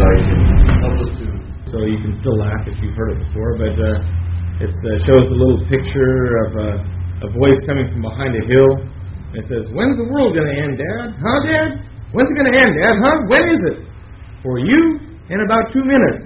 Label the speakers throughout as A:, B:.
A: I can help us to.
B: So you can still laugh if you've heard it before, but it shows a little picture of a voice coming from behind a hill. It says, "When's the world going to end, Dad? Huh, Dad? When's it going to end, Dad? Huh? When is it? For you, in about 2 minutes."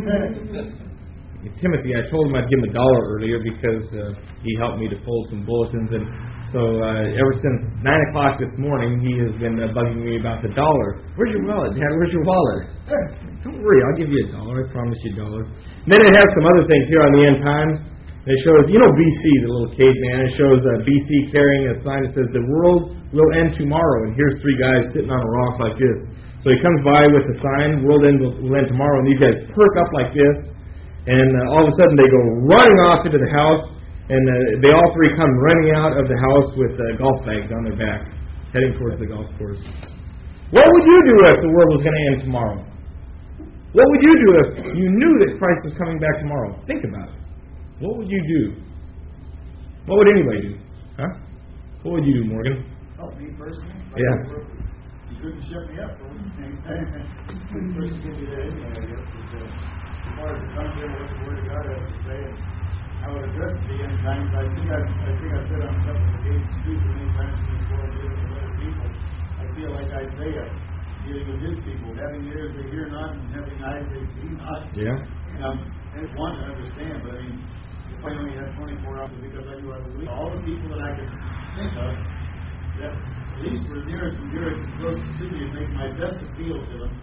B: Timothy, I told him I'd give him $1 earlier because he helped me to fold some bulletins, and so ever since 9 o'clock this morning, he has been bugging me about the $1. "Where's your wallet, Dad? Where's your wallet?" "Don't worry, I'll give you $1. I promise you $1. And then it has some other things here on the end times. It shows, BC, the little caveman. It shows BC carrying a sign that says, "The world will end tomorrow." And here's 3 guys sitting on a rock like this. So he comes by with the sign, "World will end tomorrow." And these guys perk up like this. And all of a sudden they go running off into the house. And they all 3 come running out of the house with golf bags on their back, heading towards the golf course. What would you do if the world was going to end tomorrow? What would you do if you knew that Christ was coming back tomorrow? Think about it. What would you do? What would anybody do? Huh? What would you do, Morgan?
C: Oh, me personally?
B: Yeah.
C: You couldn't shut me up for anything. Couldn't person give you that anyway, I guess. As far as the content of what the Word of God has to say, and how it addresses the end times, I think I've said on a couple of occasions too, so many times in this world dealing with other people, I feel like Isaiah dealing with his people. Having ears they hear not, and having eyes they see not.
B: Yeah.
C: I just want to understand, but I mean, if I only had 24 hours because I knew I was weak, all the people that I could think of, that at least were nearest and dearest and closest to me, and make my best appeal to them.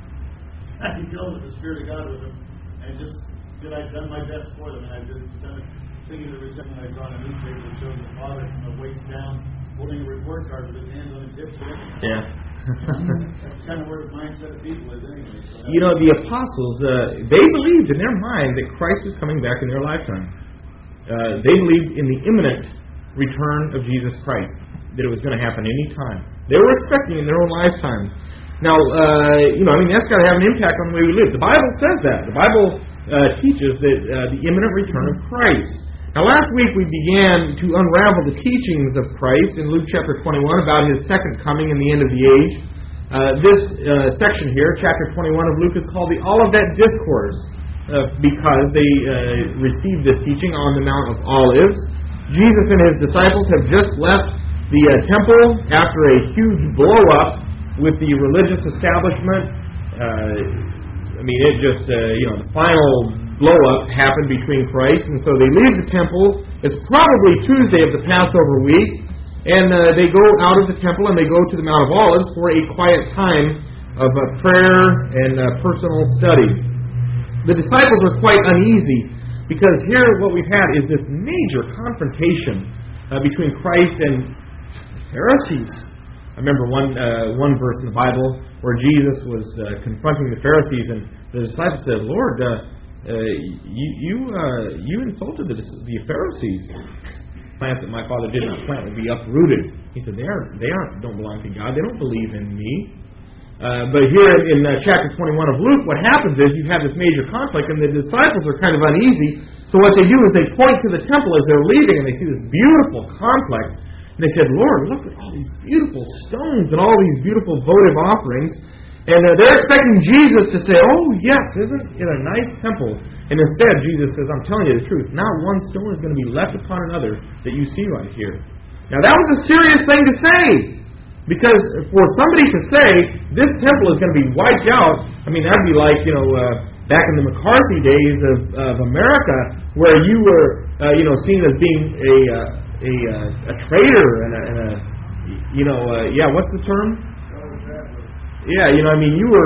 C: I can feel with the Spirit of God with them, and just that I've done my best for them, and I've just done it. Thinking of the reception I saw in a newspaper that shows the father from the waist down holding a report card with his hands on his hips.
B: Yeah.
C: That's kind of where the mindset of people is anyway. So
B: the apostles, they believed in their mind that Christ was coming back in their lifetime. They believed in the imminent return of Jesus Christ, that it was going to happen any time. They were expecting in their own lifetime. Now, that's got to have an impact on the way we live. The Bible says that. The Bible teaches that the imminent return of Christ. Now, last week we began to unravel the teachings of Christ in Luke chapter 21 about His second coming and the end of the age. This section here, chapter 21 of Luke, is called the Olivet Discourse because they received this teaching on the Mount of Olives. Jesus and His disciples have just left the temple after a huge blow-up with the religious establishment. The final blow-up happened between Christ, and so they leave the temple. It's probably Tuesday of the Passover week, and they go out of the temple and they go to the Mount of Olives for a quiet time of prayer and personal study. The disciples are quite uneasy because here what we've had is this major confrontation between Christ and Pharisees. I remember one verse in the Bible where Jesus was confronting the Pharisees, and the disciples said, "Lord, you insulted the Pharisees. Plant that my Father did not plant will be uprooted." He said, "They don't belong to God. They don't believe in me." But here in chapter 21 of Luke, what happens is you have this major conflict, and the disciples are kind of uneasy. So what they do is they point to the temple as they're leaving, and they see this beautiful complex. And they said, "Lord, look at all these beautiful stones and all these beautiful votive offerings." And they're expecting Jesus to say, "Oh, yes, isn't it a nice temple?" And instead, Jesus says, "I'm telling you the truth. Not one stone is going to be left upon another that you see right here." Now, that was a serious thing to say. Because for somebody to say, this temple is going to be wiped out, that'd be like, back in the McCarthy days of America, where you were, seen as being a traitor and what's the term? Yeah, you were,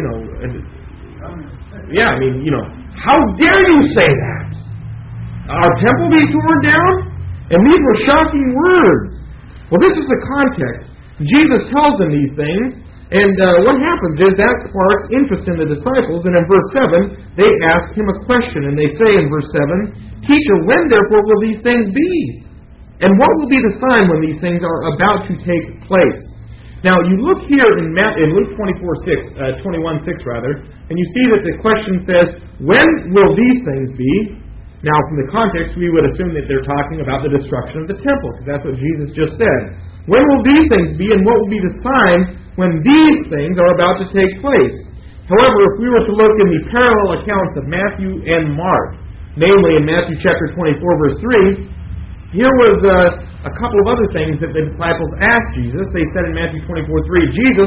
B: how dare you say that? Our temple be torn down? And these were shocking words. Well, this is the context. Jesus tells them these things, and what happens is that sparks interest in the disciples, and in verse 7, they ask Him a question, and they say in verse 7, "Teacher, when therefore will these things be? And what will be the sign when these things are about to take place?" Now, you look here in Luke 21:6, and you see that the question says, "When will these things be?" Now, from the context, we would assume that they're talking about the destruction of the temple, because that's what Jesus just said. When will these things be, and what will be the sign when these things are about to take place? However, if we were to look in the parallel accounts of Matthew and Mark, namely in Matthew chapter 24, verse 3, here was a couple of other things that the disciples asked Jesus. They said in Matthew 24:3, Jesus,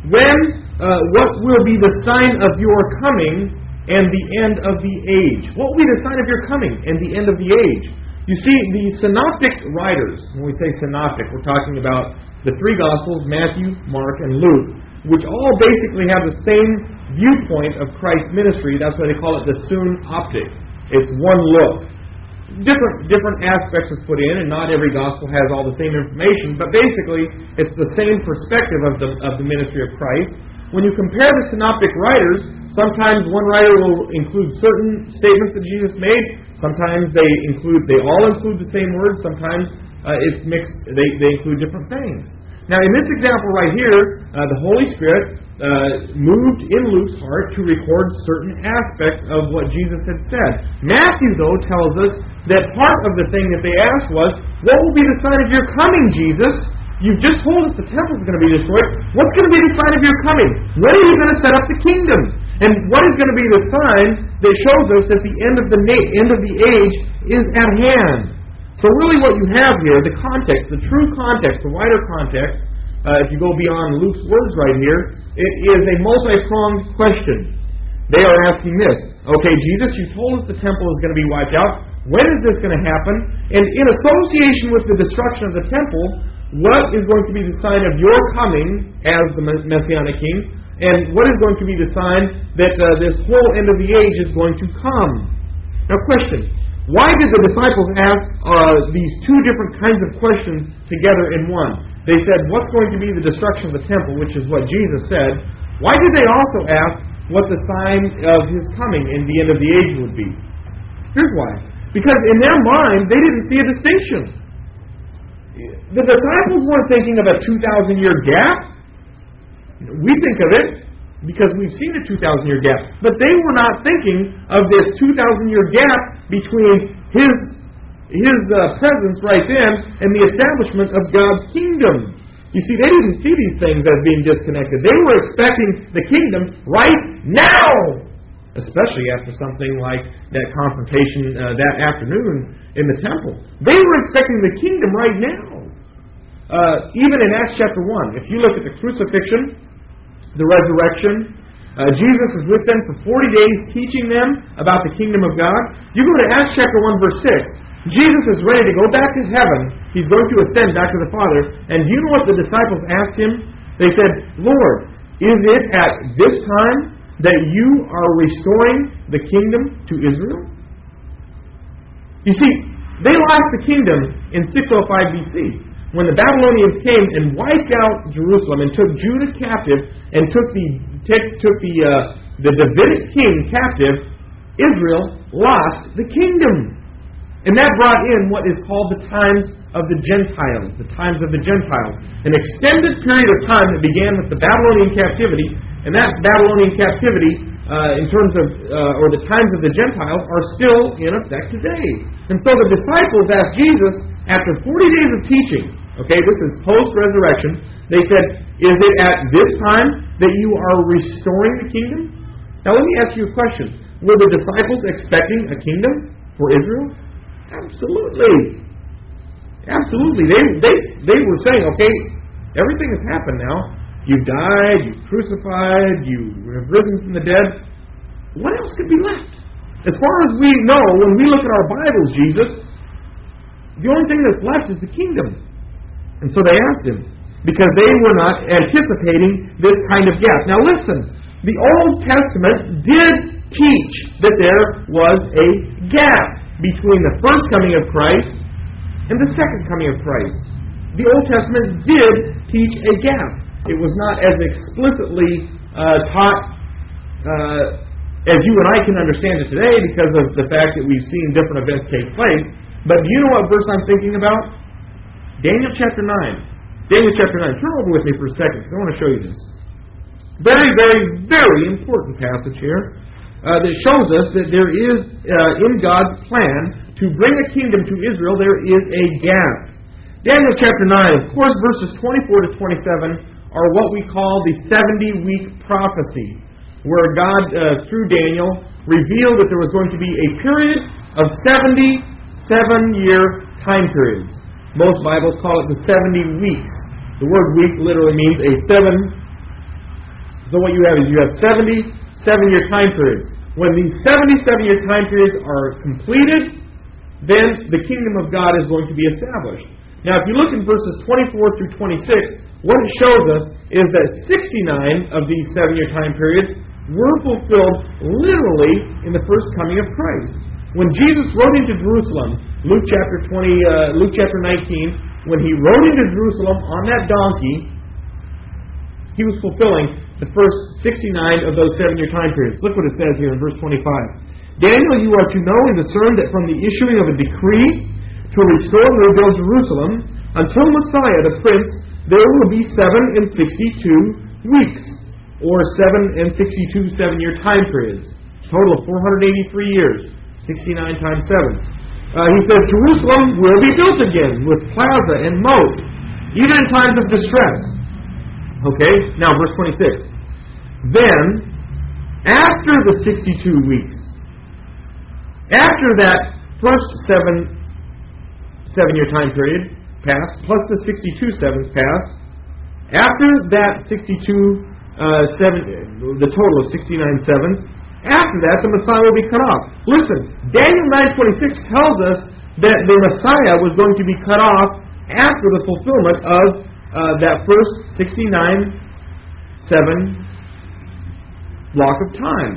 B: what will be the sign of your coming and the end of the age? What will be the sign of your coming and the end of the age? You see, the synoptic writers, when we say synoptic, we're talking about the three Gospels, Matthew, Mark, and Luke, which all basically have the same viewpoint of Christ's ministry. That's why they call it the synoptic. It's one look. Different aspects are put in, and not every gospel has all the same information, but basically it's the same perspective of the ministry of Christ. When you compare the synoptic writers, sometimes one writer will include certain statements that Jesus made, sometimes they all include the same words, sometimes it's mixed, they include different things. Now in this example right here, the Holy Spirit moved in Luke's heart to record certain aspects of what Jesus had said. Matthew, though, tells us that part of the thing that they asked was, what will be the sign of your coming, Jesus? You've just told us the temple is going to be destroyed. What's going to be the sign of your coming? When are you going to set up the kingdom? And what is going to be the sign that shows us that the end of the age is at hand? So really what you have here, the context, the true context, the wider context, if you go beyond Luke's words right here, it is a multi-pronged question. They are asking this. Okay, Jesus, you told us the temple is going to be wiped out. When is this going to happen? And in association with the destruction of the temple, what is going to be the sign of your coming as the Messianic King? And what is going to be the sign that this whole end of the age is going to come? Now, question. Why did the disciples ask these two different kinds of questions together in one? They said, what's going to be the destruction of the temple, which is what Jesus said. Why did they also ask what the sign of His coming and the end of the age would be? Here's why. Because in their mind, they didn't see a distinction. The disciples weren't thinking of a 2,000-year gap. We think of it because we've seen a 2,000-year gap. But they were not thinking of this 2,000-year gap between His presence right then and the establishment of God's kingdom. You see, they didn't see these things as being disconnected. They were expecting the kingdom right now, especially after something like that confrontation that afternoon in the temple. They were expecting the kingdom right now. Even in Acts chapter 1, if you look at the crucifixion, the resurrection, Jesus is with them for 40 days teaching them about the kingdom of God. You go to Acts chapter 1 verse 6. Jesus is ready to go back to heaven. He's going to ascend back to the Father. And do you know what the disciples asked Him? They said, Lord, is it at this time that you are restoring the kingdom to Israel? You see, they lost the kingdom in 605 BC when the Babylonians came and wiped out Jerusalem and took Judah captive and took the Davidic king captive. Israel lost the kingdom. And that brought in what is called the times of the Gentiles. The times of the Gentiles. An extended period of time that began with the Babylonian captivity. And that Babylonian captivity, in terms of, or the times of the Gentiles, are still in effect today. And so the disciples asked Jesus, after 40 days of teaching, okay, this is post-resurrection, they said, is it at this time that you are restoring the kingdom? Now let me ask you a question. Were the disciples expecting a kingdom for Israel? Absolutely. Absolutely. They were saying, okay, everything has happened now. You've died, you've crucified, you have risen from the dead. What else could be left? As far as we know, when we look at our Bibles, Jesus, the only thing that's left is the kingdom. And so they asked Him, because they were not anticipating this kind of gap. Now listen, the Old Testament did teach that there was a gap between the first coming of Christ and the second coming of Christ. The Old Testament did teach a gap. It was not as explicitly taught as you and I can understand it today because of the fact that we've seen different events take place. But do you know what verse I'm thinking about? Daniel chapter 9. Daniel chapter 9. Turn over with me for a second because I want to show you this. Very, very, very important passage here. That shows us that there is, in God's plan, to bring a kingdom to Israel, there is a gap. Daniel chapter 9, of course, verses 24 to 27 are what we call the 70-week prophecy. where God, through Daniel, revealed that there was going to be a period of 70 7-year time periods. Most Bibles call it the 70 weeks. The word week literally means a 7. So what you have is you have 70 7-year time periods. When these 70 7-year time periods are completed, then the kingdom of God is going to be established. Now, if you look in verses 24 through 26, what it shows us is that 69 of these 7-year time periods were fulfilled literally in the first coming of Christ. When Jesus rode into Jerusalem, Luke chapter 19, when he rode into Jerusalem on that donkey, he was fulfilling the first 69 of those 7-year time periods. Look what it says here in verse 25. Daniel, you are to know and discern that from the issuing of a decree to restore and rebuild Jerusalem until Messiah the Prince, there will be 7 and 62 weeks, or 7 and 62 7-year time periods. Total of 483 years, 69 times 7. He says, Jerusalem will be built again with plaza and moat, even in times of distress. Okay, now verse 26. Then, after the 62 weeks, after that first 7-year time period passed, plus the 62 sevens passed, after that 62 the total of 69 sevens, after that the Messiah will be cut off. Listen, Daniel 9:26 tells us that the Messiah was going to be cut off after the fulfillment of that first 69 7 block of time.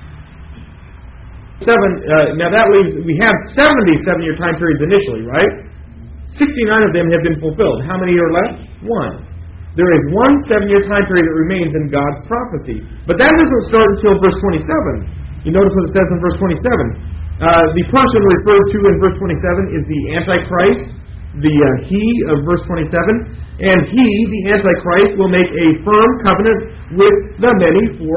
B: Now that leaves, we have 70 7-year time periods initially, right? 69 of them have been fulfilled. How many are left? 1. There is one 7-year time period that remains in God's prophecy. But that doesn't start until verse 27. You notice what it says in verse 27. The person referred to in verse 27 is the Antichrist, the he of verse 27. And he, the Antichrist, will make a firm covenant with the many for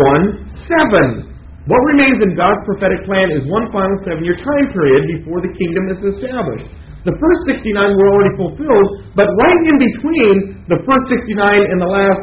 B: 1/7. What remains in God's prophetic plan is one final 7-year time period before the kingdom is established. The first 69 were already fulfilled, but right in between the first 69 and the last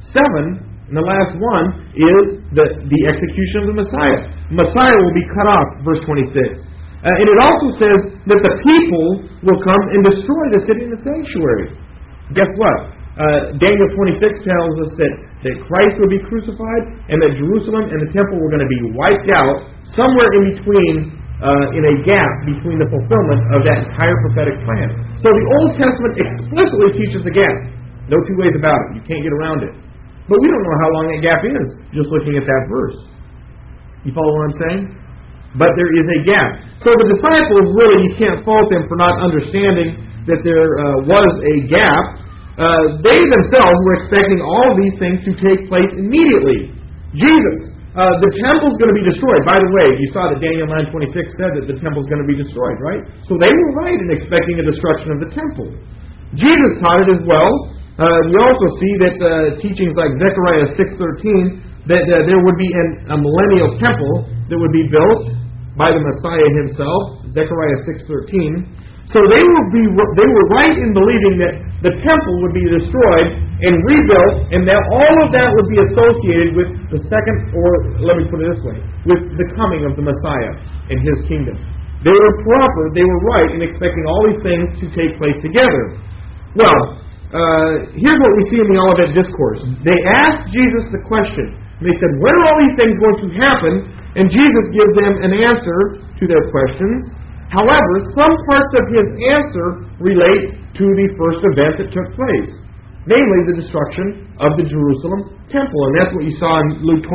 B: 7, and the last one, is the execution of the Messiah. Messiah will be cut off, verse 26. And it also says that the people will come and destroy the city and the sanctuary. Guess what? Daniel 26 tells us that Christ will be crucified and that Jerusalem and the temple were going to be wiped out somewhere in between, in a gap between the fulfillment of that entire prophetic plan. So the Old Testament explicitly teaches the gap. No two ways about it. You can't get around it. But we don't know how long that gap is just looking at that verse. You follow what I'm saying? But there is a gap. So the disciples, really, you can't fault them for not understanding that there was a gap. They themselves were expecting all of these things to take place immediately. Jesus, the temple's going to be destroyed. By the way, you saw that Daniel 9:26 said that the temple's going to be destroyed, right? So they were right in expecting a destruction of the temple. Jesus taught it as well. We also see that teachings like Zechariah 6:13, that there would be a millennial temple that would be built by the Messiah himself, Zechariah 6:13. So they were right in believing that the temple would be destroyed and rebuilt, and that all of that would be associated with the second, or let me put it this way, with the coming of the Messiah and his kingdom. They were proper, they were right in expecting all these things to take place together. Well, here's what we see in the Olivet Discourse. They asked Jesus the question. They said, when are all these things going to happen? And Jesus gives them an answer to their questions. However, some parts of his answer relate to the first event that took place, namely the destruction of the Jerusalem temple. And that's what you saw in Luke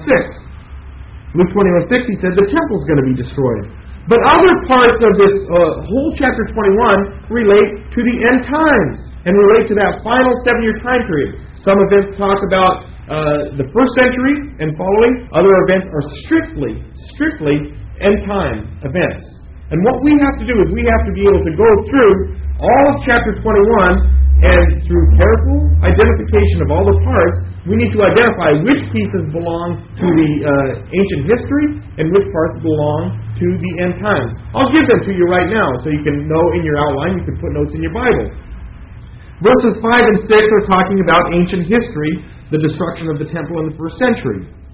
B: 21:6. Luke 21:6, he said the temple's going to be destroyed. But other parts of this whole chapter 21 relate to the end times and relate to that final 7-year time period. Some events talk about the first century and following. Other events are strictly end time events. And what we have to do is we have to be able to go through all of chapter 21, and through careful identification of all the parts, we need to identify which pieces belong to the ancient history and which parts belong to the end times. I'll give them to you right now so you can know in your outline. You can put notes in your Bible. Verses 5 and 6 are talking about ancient history, the destruction of the temple in the first century.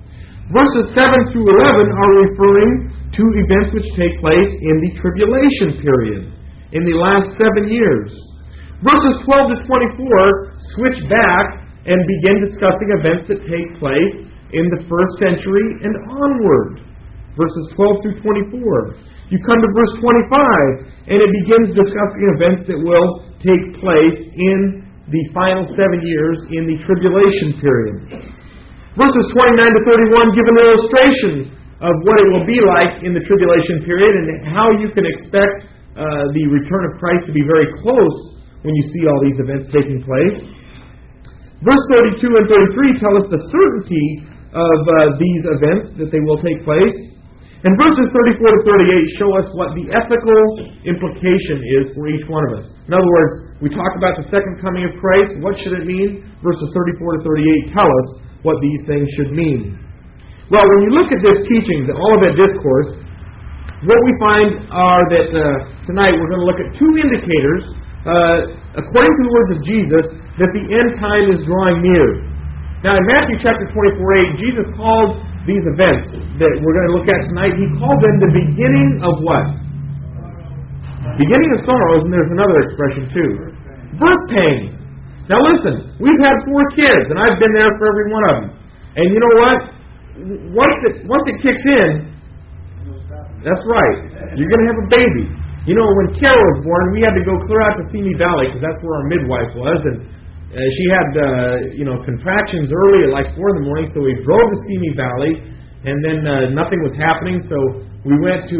B: Verses 7 through 11 are referring to events which take place in the tribulation period, in the last 7 years. Verses 12 to 24 switch back and begin discussing events that take place in the first century and onward. Verses 12 through 24. You come to verse 25, and it begins discussing events that will take place in the final 7 years in the tribulation period. Verses 29 to 31 give an illustration of what it will be like in the tribulation period and how you can expect the return of Christ to be very close when you see all these events taking place. Verse 32 and 33 tell us the certainty of these events, that they will take place. And verses 34 to 38 show us what the ethical implication is for each one of us. In other words, we talk about the second coming of Christ. What should it mean? Verses 34 to 38 tell us what these things should mean. Well, when you look at this teaching, the Olivet Discourse, what we find are that tonight we're going to look at two indicators, according to the words of Jesus, that the end time is drawing near. Now, in Matthew chapter 24:8, Jesus called these events that we're going to look at tonight, He called them the beginning of what? Beginning of sorrows, and there's another expression too. Birth pains. Now listen, we've had 4 kids, and I've been there for every one of them. And you know what? Once it kicks in, that's right, you're going to have a baby. You know, when Kara was born, we had to go clear out to Simi Valley, because that's where our midwife was, and she had, contractions early at like 4 in the morning, so we drove to Simi Valley, and then nothing was happening, so we went to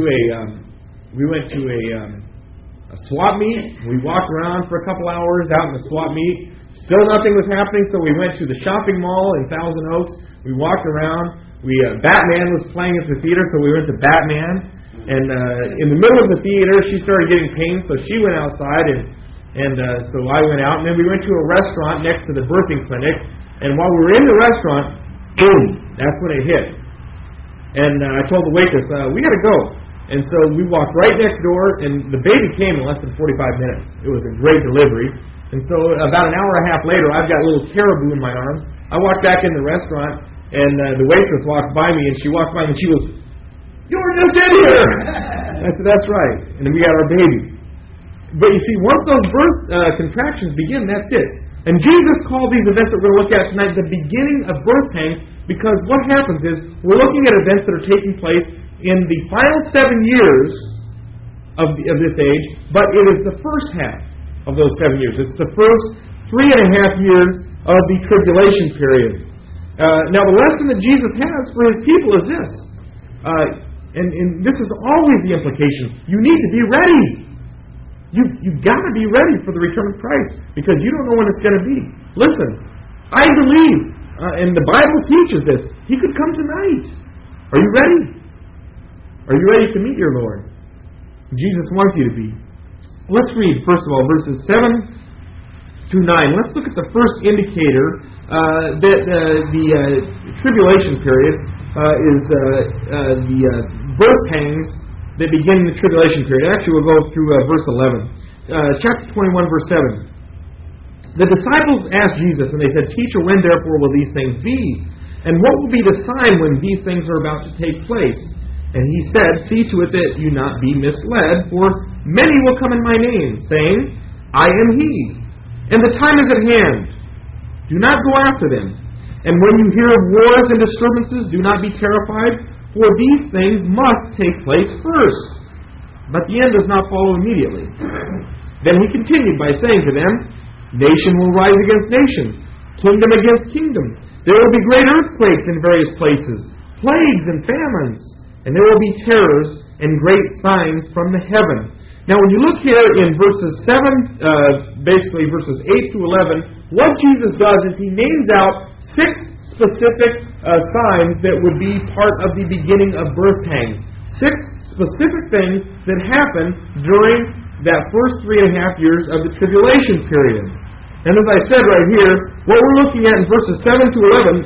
B: a swap meet. We walked around for a couple hours out in the swap meet. Still nothing was happening, so we went to the shopping mall in Thousand Oaks. We walked around. Batman was playing at the theater, so we went to Batman. And in the middle of the theater, she started getting pain, so she went outside, and so I went out. And then we went to a restaurant next to the birthing clinic. And while we were in the restaurant, boom, that's when it hit. And I told the waitress, we got to go. And so we walked right next door, and the baby came in less than 45 minutes. It was a great delivery. And so about an hour and a half later, I've got a little caribou in my arms. I walked back in the restaurant, and the waitress walked by me, and she walked by me, and she was, "You were just in here!" I said, "That's right." And then we got our baby. But you see, once those birth contractions begin, that's it. And Jesus called these events that we're going to look at tonight the beginning of birth pangs, because what happens is we're looking at events that are taking place in the final 7 years of this age, but it is the first half of those 7 years. It's the first 3.5 years of the tribulation period. Now, the lesson that Jesus has for His people is this, and this is always the implication: you need to be ready. You've got to be ready for the return of Christ, because you don't know when it's going to be. Listen, I believe, and the Bible teaches this, He could come tonight. Are you ready? Are you ready to meet your Lord? Jesus wants you to be. Let's read, first of all, verses 7 through 9. Let's look at the first indicator that the tribulation period is the birth pangs that begin in the tribulation period. Actually, we'll go through verse 11. Chapter 21, verse 7. The disciples asked Jesus, and they said, "Teacher, when therefore will these things be? And what will be the sign when these things are about to take place?" And He said, "See to it that you not be misled, for many will come in my name, saying, 'I am He,' and the time is at hand. Do not go after them. And when you hear of wars and disturbances, do not be terrified, for these things must take place first. But the end does not follow immediately." Then He continued by saying to them, "Nation will rise against nation, kingdom against kingdom. There will be great earthquakes in various places, plagues and famines, and there will be terrors and great signs from the heaven." Now, when you look here in verses 7, basically verses 8 to 11, what Jesus does is He names out 6 specific signs that would be part of the beginning of birth pangs. 6 specific things that happen during that first 3.5 years of the tribulation period. And as I said right here, what we're looking at in verses 7 to 11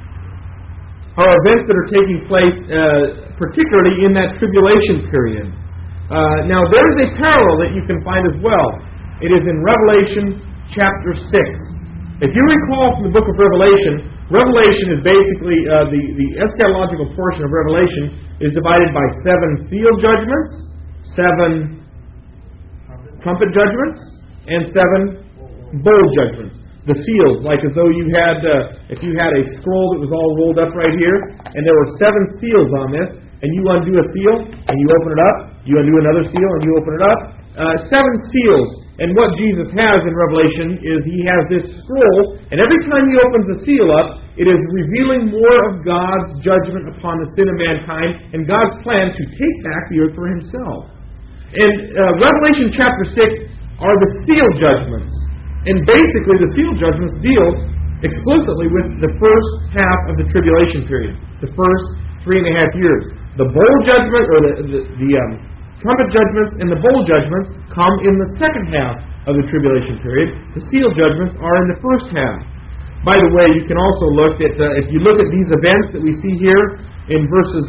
B: are events that are taking place particularly in that tribulation period. Now, there is a parallel that you can find as well. It is in Revelation chapter 6. If you recall from the book of Revelation, Revelation is basically, the eschatological portion of Revelation is divided by 7 seal judgments, 7 trumpet judgments, and 7 bowl judgments. The seals, like as though you had, if you had a scroll that was all rolled up right here, and there were 7 seals on this, and you undo a seal, and you open it up, you undo another seal, and you open it up. 7 seals. And what Jesus has in Revelation is He has this scroll, and every time He opens the seal up, it is revealing more of God's judgment upon the sin of mankind and God's plan to take back the earth for Himself. And Revelation chapter 6 are the seal judgments. And basically the seal judgments deal explicitly with the first half of the tribulation period, the first 3.5 years. The bowl judgment, or the trumpet judgments and the bowl judgments come in the second half of the tribulation period. The seal judgments are in the first half. By the way, you can also look at, if you look at these events that we see here in verses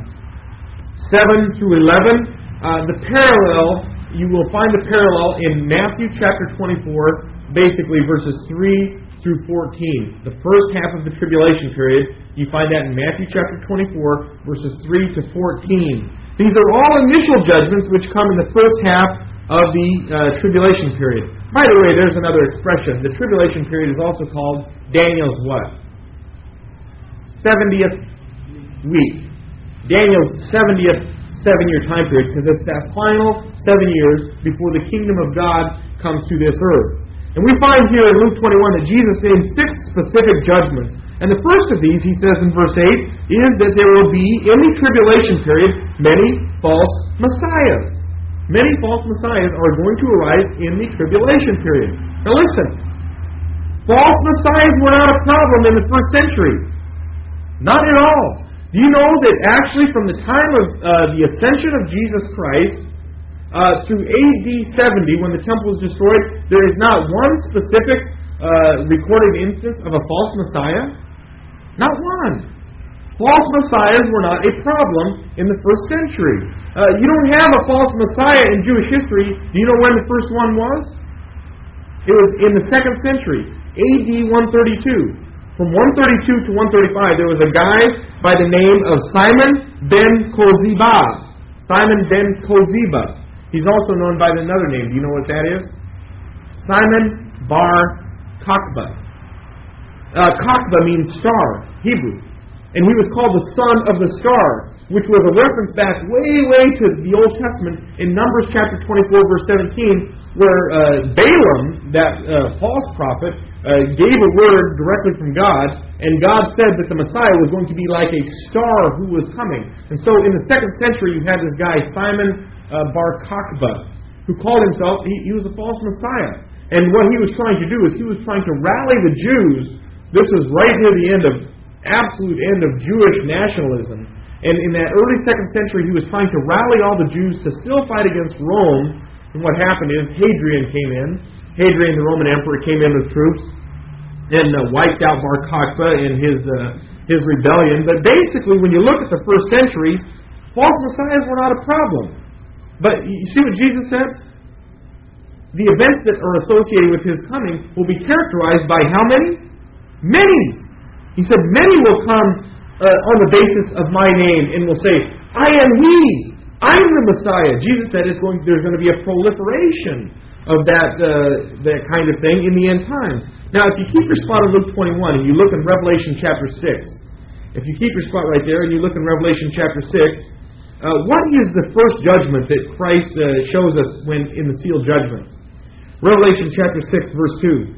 B: 7 through 11, the parallel, you will find the parallel in Matthew chapter 24, basically verses 3 through 14. The first half of the tribulation period, you find that in Matthew chapter 24, verses 3 to 14. These are all initial judgments which come in the first half of the tribulation period. By the way, there's another expression. The tribulation period is also called Daniel's what? 70th week. Daniel's 70th 7-year time period, because it's that final 7 years before the kingdom of God comes to this earth. And we find here in Luke 21 that Jesus named 6 specific judgments. And the first of these, he says in verse 8, is that there will be, in the tribulation period, many false messiahs. Many false messiahs are going to arise in the tribulation period. Now listen, false messiahs were not a problem in the first century. Not at all. Do you know that actually from the time of the ascension of Jesus Christ through AD 70, when the temple was destroyed, there is not one specific recorded instance of a false messiah? Not one. False messiahs were not a problem in the first century. You don't have a false messiah in Jewish history. Do you know when the first one was? It was in the 2nd century, AD 132. From 132 to 135, there was a guy by the name of Simon ben Koziba. Simon ben Koziba. He's also known by another name. Do you know what that is? Simon bar Kokhba. Kokhba means star, Hebrew. And he was called the son of the star, which was a reference back way to the Old Testament in Numbers chapter 24, verse 17, where Balaam, that false prophet, gave a word directly from God, and God said that the Messiah was going to be like a star who was coming. And so in the 2nd century, you had this guy, Simon bar Kokhba, who called himself, he was a false Messiah. And what he was trying to do is he was trying to rally the Jews. This was right near the absolute end of Jewish nationalism. And in that early 2nd century, he was trying to rally all the Jews to still fight against Rome. And what happened is Hadrian came in. Hadrian, the Roman emperor, came in with troops and wiped out Bar Kokhba in his rebellion. But basically, when you look at the first century, false messiahs were not a problem. But you see what Jesus said? The events that are associated with His coming will be characterized by how many? Many! He said, many will come on the basis of my name and will say, I am He! I'm the Messiah! Jesus said there's going to be a proliferation of that kind of thing in the end times. Now, if you keep your spot in Luke 21 and you look in Revelation chapter 6, if you keep your spot right there and you look in Revelation chapter 6, what is the first judgment that Christ shows us when in the sealed judgments? Revelation chapter 6, verse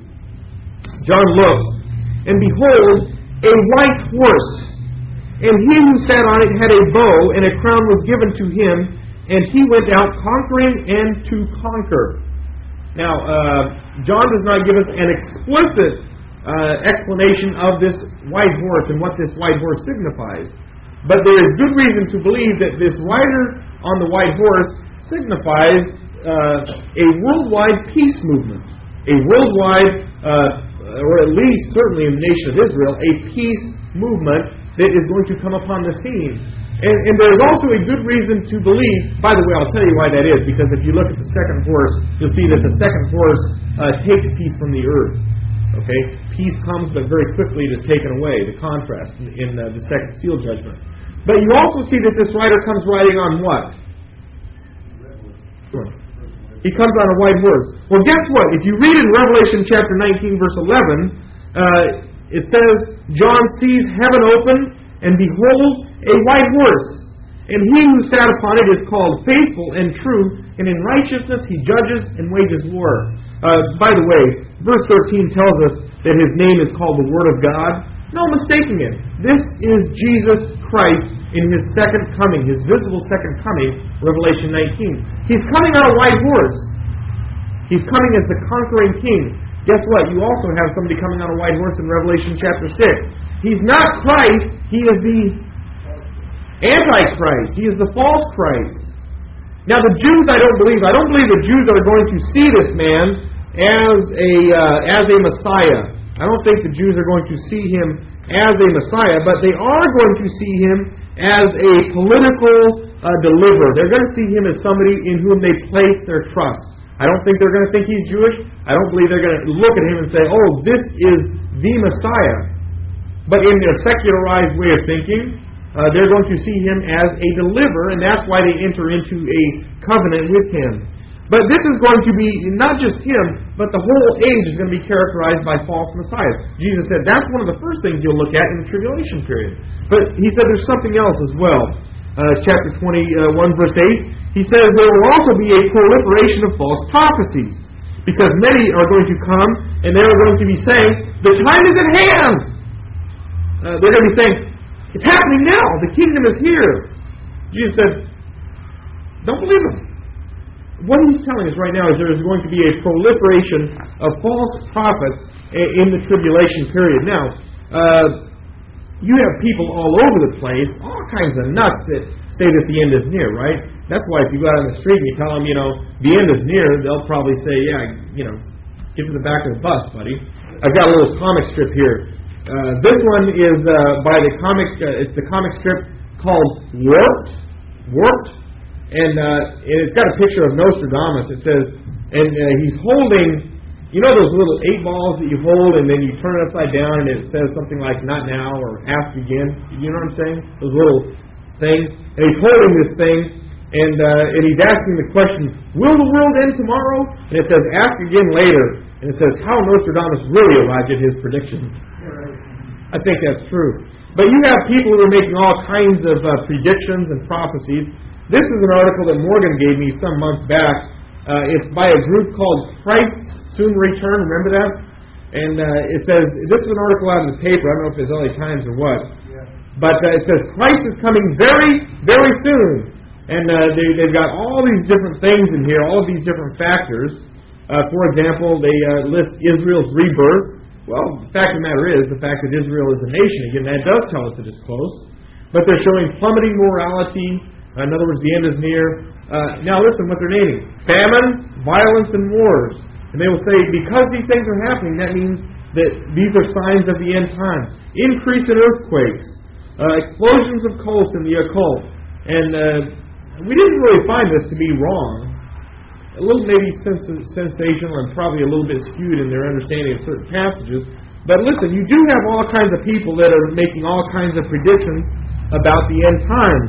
B: 2. John looks, and behold, a white horse, and he who sat on it had a bow, and a crown was given to him, and he went out conquering and to conquer. Now, John does not give us an explicit explanation of this white horse and what this white horse signifies. But there is good reason to believe that this rider on the white horse signifies a worldwide peace movement. A worldwide, or at least certainly in the nation of Israel, a peace movement that is going to come upon the scene. And there is also a good reason to believe, by the way, I'll tell you why that is, because if you look at the second horse, you'll see that the second horse takes peace from the earth. Okay? Peace comes, but very quickly it is taken away, the contrast in the second seal judgment. But you also see that this rider comes riding on what? He comes on a white horse. Well, guess what? If you read in Revelation chapter 19, verse 11, it says, John sees heaven open, and behold, a white horse. And he who sat upon it is called Faithful and True, and in righteousness he judges and wages war. By the way, verse 13 tells us that his name is called the Word of God. No mistaking it. This is Jesus Christ in His second coming, His visible second coming, Revelation 19. He's coming on a white horse. He's coming as the conquering king. Guess what? You also have somebody coming on a white horse in Revelation chapter 6. He's not Christ. He is the Antichrist. He is the false Christ. Now the Jews, I don't believe the Jews are going to see this man as a Messiah. I don't think the Jews are going to see him as a Messiah, but they are going to see him as a political deliverer. They're going to see him as somebody in whom they place their trust. I don't think they're going to think he's Jewish. I don't believe they're going to look at him and say, oh, this is the Messiah. But in their secularized way of thinking, they're going to see him as a deliverer, and that's why they enter into a covenant with him. But this is going to be not just him, but the whole age is going to be characterized by false messiahs. Jesus said that's one of the first things you'll look at in the tribulation period. But he said there's something else as well. Chapter 21, verse 8, he says there will also be a proliferation of false prophecies, because many are going to come, and they are going to be saying, the time is at hand. They're going to be saying, it's happening now. The kingdom is here. Jesus said, don't believe him. What he's telling us right now is there is going to be a proliferation of false prophets in the tribulation period. Now, you have people all over the place, all kinds of nuts that say that the end is near, right? That's why if you go out on the street and you tell them, the end is near, they'll probably say, get to the back of the bus, buddy. I've got a little comic strip here. This one is by it's the comic strip called Warped. And it's got a picture of Nostradamus. It says, and he's holding, those little 8 balls that you hold and then you turn it upside down and it says something like not now or ask again. You know what I'm saying? Those little things. And he's holding this thing and he's asking the question, will the world end tomorrow? And it says, ask again later. And it says, how Nostradamus really arrived at his prediction. I think that's true. But you have people who are making all kinds of predictions and prophecies. This is an article that Morgan gave me some months back. It's by a group called Christ's Soon Return. Remember that? And it says, this is an article out in the paper. I don't know if it's LA Times or what. Yeah. But it says, Christ is coming very, very soon. And they've got all these different things in here, all of these different factors. For example, they list Israel's rebirth. Well, the fact of the matter is, the fact that Israel is a nation, again, that does tell us that it's close. But they're showing plummeting morality. In other words, the end is near. Now listen what they're naming. Famine, violence, and wars. And they will say, because these things are happening, that means that these are signs of the end times. Increase in earthquakes. Explosions of cults in the occult. And we didn't really find this to be wrong. A little maybe sensational and probably a little bit skewed in their understanding of certain passages. But listen, you do have all kinds of people that are making all kinds of predictions about the end times.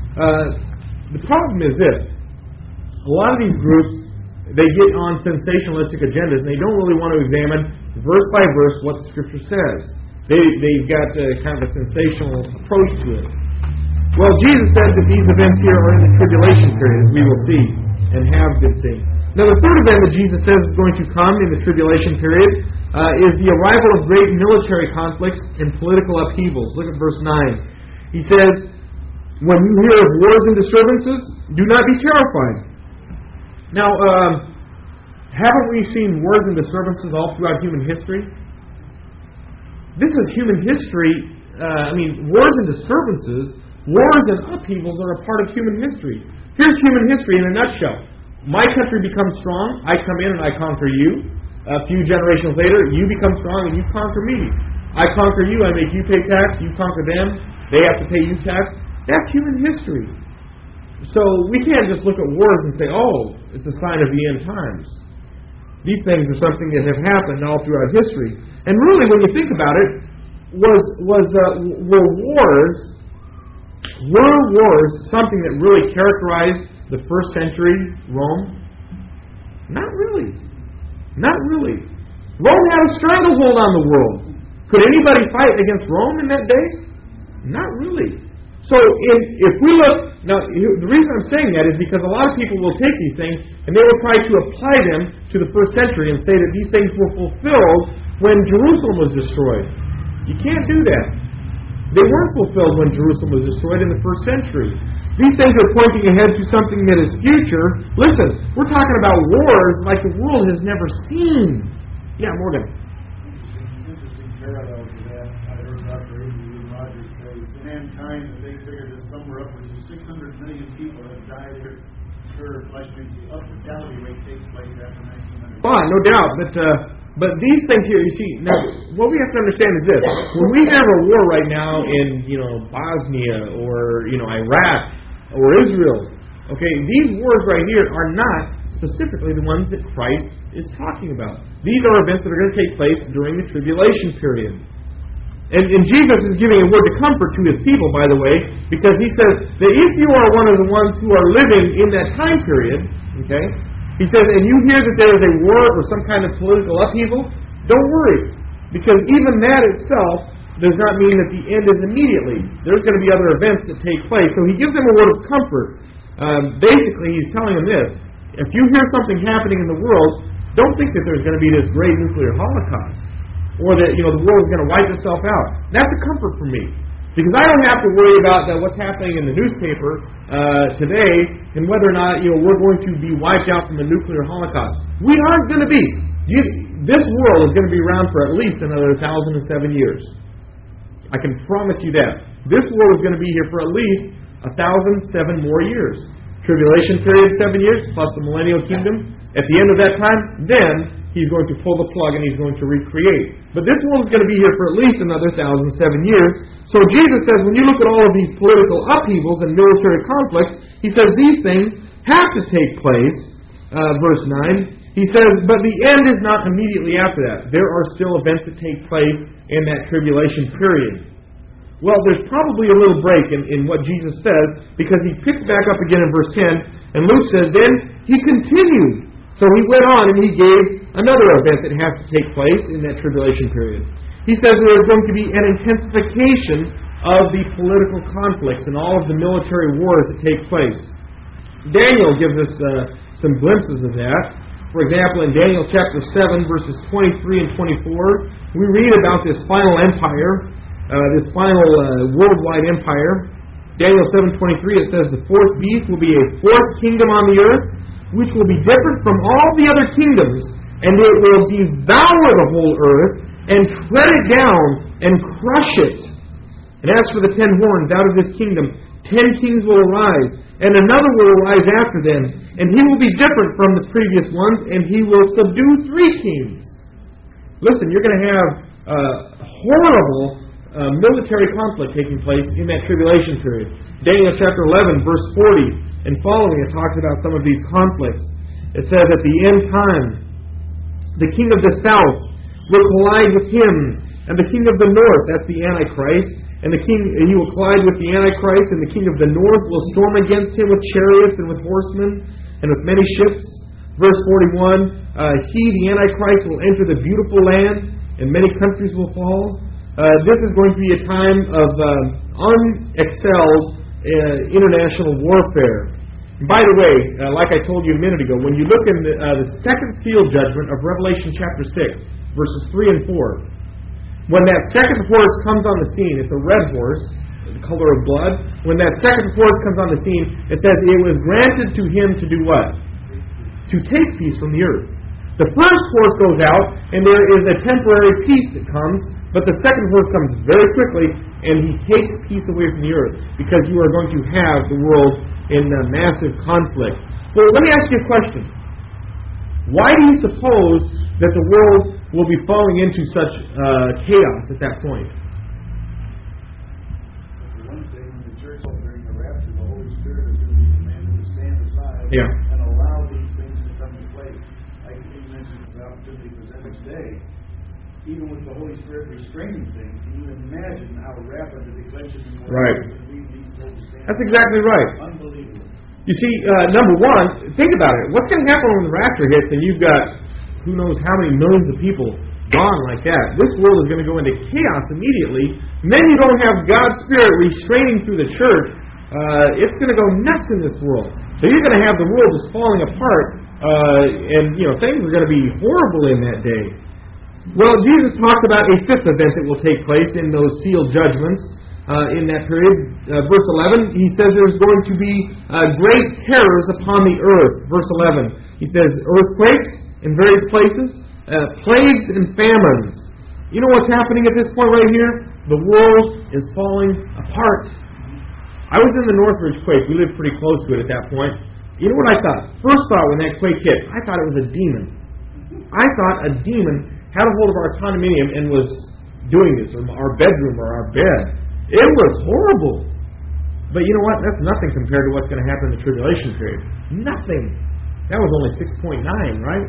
B: The problem is this. A lot of these groups, they get on sensationalistic agendas and they don't really want to examine verse by verse what the Scripture says. They've got kind of a sensational approach to it. Well, Jesus said that these events here are in the tribulation period, as we will see and have been seeing. Now, the third event that Jesus says is going to come in the tribulation period is the arrival of great military conflicts and political upheavals. Look at verse 9. He says, when you hear of wars and disturbances, do not be terrified. Now, haven't we seen wars and disturbances all throughout human history? This is human history. Wars and disturbances, wars and upheavals are a part of human history. Here's human history in a nutshell. My country becomes strong, I come in and I conquer you. A few generations later, you become strong and you conquer me. I conquer you, I make you pay tax, you conquer them, they have to pay you tax. That's human history. So we can't just look at wars and say, oh, it's a sign of the end times. These things are something that have happened all throughout history. And really, when you think about it, were wars something that really characterized the first century Rome? Not really. Not really. Rome had a stranglehold on the world. Could anybody fight against Rome in that day? Not really. So if we look, now the reason I'm saying that is because a lot of people will take these things and they will try to apply them to the first century and say that these things were fulfilled when Jerusalem was destroyed. You can't do that. They weren't fulfilled when Jerusalem was destroyed in the first century. These things are pointing ahead to something that is future. Listen, we're talking about wars like the world has never seen. Yeah, Morgan.
C: Interesting parallel to that. I heard Dr. Adrian Rogers say mankind, that they figured that somewhere upwards of 600 million people have died here. Sure, flesh means the up-mortality rate takes place after 1900.
B: No doubt, but these things here, you see, now what we have to understand is this: when we have a war right now in Bosnia or Iraq or Israel, okay, these wars right here are not specifically the ones that Christ is talking about. These are events that are going to take place during the tribulation period. And Jesus is giving a word of comfort to His people, by the way, because He says that if you are one of the ones who are living in that time period, okay, He says, and you hear that there is a war or some kind of political upheaval, don't worry, because even that itself does not mean that the end is immediately. There's going to be other events that take place. So He gives them a word of comfort. Basically, He's telling them this: if you hear something happening in the world, don't think that there's going to be this great nuclear holocaust, or that the world is going to wipe itself out. That's a comfort for me, because I don't have to worry about what's happening in the newspaper today and whether or not we're going to be wiped out from a nuclear holocaust. We aren't going to be. This world is going to be around for at least another 1,007 years. I can promise you that. This world is going to be here for at least 1,007 more years. Tribulation period, 7 years, plus the millennial kingdom. At the end of that time, then He's going to pull the plug and He's going to recreate. But this world is going to be here for at least another 1,007 years. So Jesus says, when you look at all of these political upheavals and military conflicts, He says these things have to take place. Verse 9, He says, but the end is not immediately after that. There are still events that take place in that tribulation period. Well, there's probably a little break in what Jesus says, because He picks back up again in verse 10, and Luke says, then He continued. So He went on and He gave another event that has to take place in that tribulation period. He says there is going to be an intensification of the political conflicts and all of the military wars that take place. Daniel gives us some glimpses of that. For example, in Daniel chapter 7, verses 23 and 24, we read about this final empire, this final worldwide empire. Daniel 7:23, it says, the fourth beast will be a fourth kingdom on the earth, which will be different from all the other kingdoms, and it will devour the whole earth, and tread it down, and crush it. And as for the 10 horns, out of this kingdom 10 kings will arise, and another will arise after them, and he will be different from the previous ones, and he will subdue 3 kings. Listen, you're going to have horrible military conflict taking place in that tribulation period. Daniel chapter 11, verse 40 and following, it talks about some of these conflicts. It says, at the end time, the king of the south will collide with him, and the king of the north, that's the Antichrist, and he will collide with the Antichrist, and the king of the north will storm against him with chariots and with horsemen and with many ships. Verse 41, he, the Antichrist, will enter the beautiful land, and many countries will fall. This is going to be a time of unexcelled international warfare. And by the way, like I told you a minute ago, when you look in the second seal judgment of Revelation chapter 6, verses 3 and 4, when that second horse comes on the scene, it's a red horse, the color of blood. When that second horse comes on the scene, it says it was granted to him to do what? To take peace from the earth. The first horse goes out, and there is a temporary peace that comes, but the second horse comes very quickly, and he takes peace away from the earth, because you are going to have the world in massive conflict. Well, let me ask you a question. Why do you suppose that the world will be falling into such chaos at that point?
C: For one thing, when the church during the rapture, the Holy Spirit is going to be commanded to stand aside and allow these things to come to place. Like you mentioned, even with the Holy Spirit restraining things, can you imagine how rapid the declension is?
B: Right. That's exactly right.
C: Unbelievable.
B: You see, number one, think about it. What's going to happen when the rapture hits and you've got who knows how many millions of people gone like that? This world is going to go into chaos immediately. Then you don't have God's Spirit restraining through the church. It's going to go nuts in this world. So you're going to have the world just falling apart, and things are going to be horrible in that day. Well, Jesus talked about a fifth event that will take place in those sealed judgments. In that period, verse 11, he says there's going to be great terrors upon the earth. Verse 11, he says earthquakes in various places, plagues and famines. You know what's happening at this point right here? The world is falling apart. I was in the Northridge quake. We lived pretty close to it at that point. You know what I thought? First thought when that quake hit, I thought it was a demon. I thought a demon had a hold of our condominium and was doing this, or our bedroom or our bed. It was horrible. But you know what? That's nothing compared to what's going to happen in the tribulation period. Nothing. That was only 6.9, right?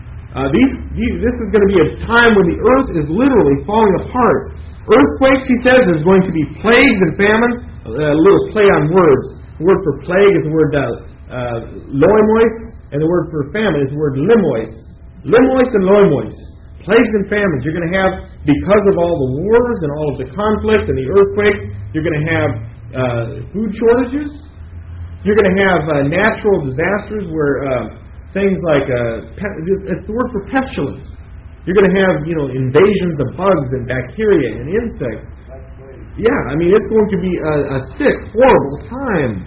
B: This is going to be a time when the earth is literally falling apart. Earthquakes, he says, there's going to be plagues and famine. A little play on words. The word for plague is the word loimois, and the word for famine is the word limois. Limois and loimois. Plagues and famines. You're going to have, because of all the wars and all of the conflict and the earthquakes, you're going to have food shortages. You're going to have natural disasters where things like, it's the word for pestilence. You're going to have, invasions of bugs and bacteria and insects. Yeah, it's going to be a sick, horrible time.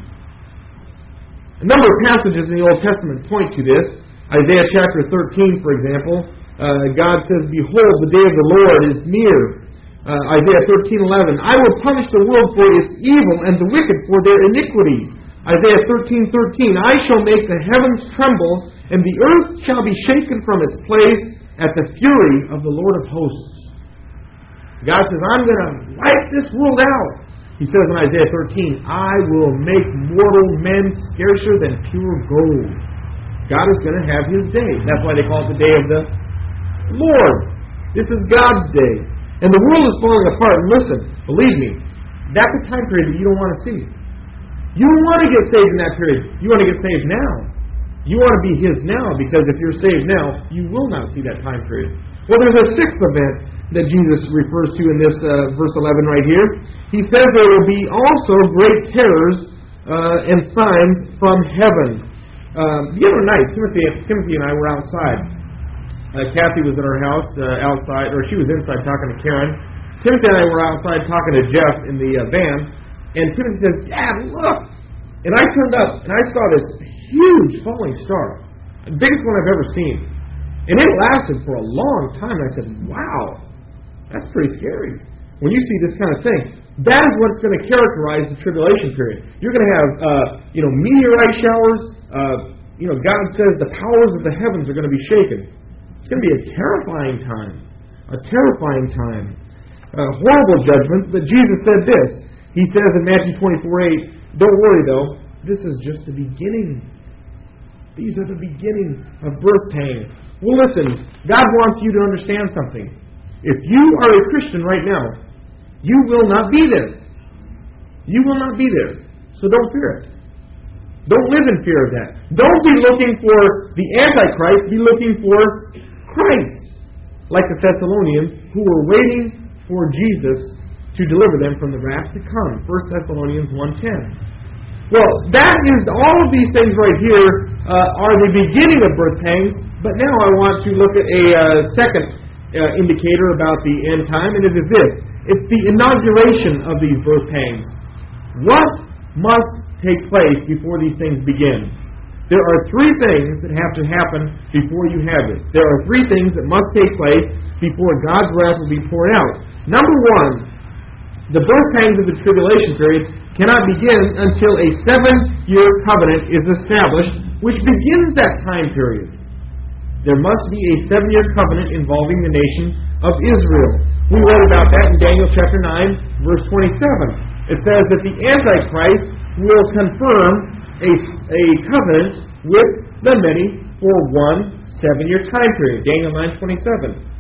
B: A number of passages in the Old Testament point to this. Isaiah chapter 13, for example. God says, "Behold, the day of the Lord is near." Isaiah 13:11. "I will punish the world for its evil and the wicked for their iniquity." Isaiah 13:13. "I shall make the heavens tremble, and the earth shall be shaken from its place at the fury of the Lord of hosts." God says, "I'm going to wipe this world out." He says in Isaiah 13, "I will make mortal men scarcer than pure gold." God is going to have His day. That's why they call it the day of the Lord. This is God's day. And the world is falling apart. And listen, believe me, that's a time period that you don't want to see. You don't want to get saved in that period. You want to get saved now. You want to be His now, because if you're saved now, you will not see that time period. Well, there's a sixth event that Jesus refers to in this verse 11 right here. He says there will be also great terrors and signs from heaven. The other night, Timothy and I were outside. Kathy was at our house outside, or she was inside talking to Karen. Timothy and I were outside talking to Jeff in the van, and Timothy says, "Dad, look!" And I turned up, and I saw this huge falling star, the biggest one I've ever seen. And it lasted for a long time. I said, "Wow, that's pretty scary." When you see this kind of thing, that is what's going to characterize the tribulation period. You're going to have, meteorite showers. God says the powers of the heavens are going to be shaken. It's going to be a terrifying time. A terrifying time. Horrible judgments, but Jesus said this. He says in Matthew 24:8, "Don't worry though, this is just the beginning." These are the beginning of birth pangs. Well, listen, God wants you to understand something. If you are a Christian right now, you will not be there. You will not be there. So don't fear it. Don't live in fear of that. Don't be looking for the Antichrist. Be looking for Christ. Like the Thessalonians, who were waiting for Jesus to deliver them from the wrath to come. 1 Thessalonians 1:10. Well, that is, all of these things right here are the beginning of birth pangs. But now I want to look at a second indicator about the end time, and it is this. It's the inauguration of these birth pangs. What must take place before these things begin? There are three things that have to happen before you have this. There are three things that must take place before God's wrath will be poured out. Number one, the birth pangs of the tribulation period cannot begin until a 7-year covenant is established, which begins that time period. There must be a 7-year covenant involving the nation of Israel. We read about that in Daniel chapter 9, verse 27. It says that the Antichrist will confirm a covenant with the many for one 7-year time period. Daniel 9:27.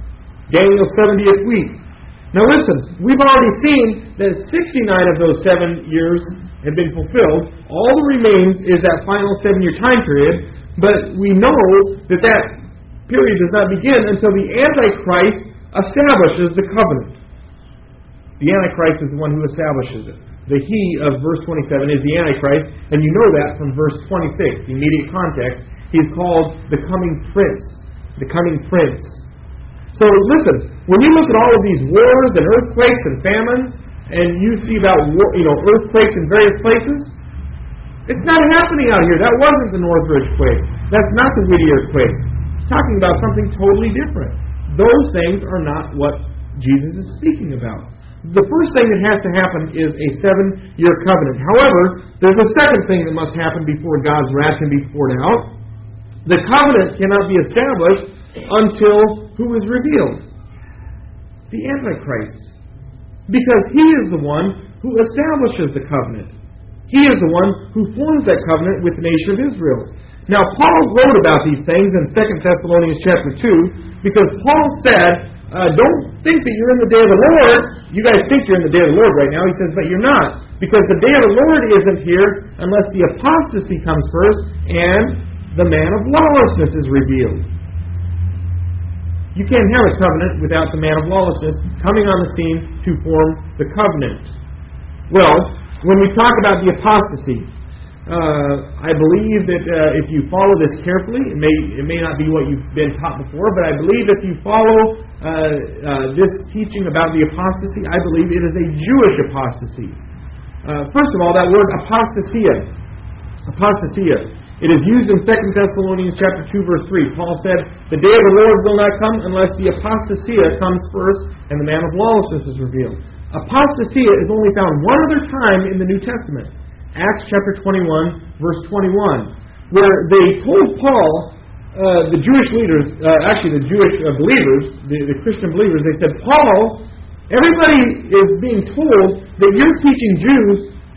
B: Daniel's 70th week. Now listen, we've already seen that 69 of those 7 years have been fulfilled. All that remains is that final 7-year time period, but we know that that period does not begin until the Antichrist establishes the covenant. The Antichrist is the one who establishes it. The he of verse 27 is the Antichrist, and you know that from verse 26, the immediate context. He's called the coming prince. The coming prince. So listen, when you look at all of these wars and earthquakes and famines, and you see about earthquakes in various places, it's not happening out here. That wasn't the Northridge quake. That's not the Whittier quake. It's talking about something totally different. Those things are not what Jesus is speaking about. The first thing that has to happen is a 7-year covenant. However, there's a second thing that must happen before God's wrath can be poured out. The covenant cannot be established until who is revealed? The Antichrist. Because he is the one who establishes the covenant. He is the one who forms that covenant with the nation of Israel. Now, Paul wrote about these things in 2 Thessalonians chapter 2, because Paul said, don't think that you're in the day of the Lord. You guys think you're in the day of the Lord right now. He says, but you're not. Because the day of the Lord isn't here unless the apostasy comes first and the man of lawlessness is revealed. You can't have a covenant without the man of lawlessness coming on the scene to form the covenant. Well, when we talk about the apostasy, I believe that if you follow this carefully, it may not be what you've been taught before, but I believe if you follow this teaching about the apostasy, I believe it is a Jewish apostasy. First of all, that word apostasia. It is used in 2 Thessalonians chapter 2, verse 3. Paul said, the day of the Lord will not come unless the apostasia comes first and the man of lawlessness is revealed. Apostasia is only found one other time in the New Testament. Acts chapter 21, verse 21, where they told Paul, the Jewish leaders, the Jewish believers, the Christian believers, they said, Paul, everybody is being told that you're teaching Jews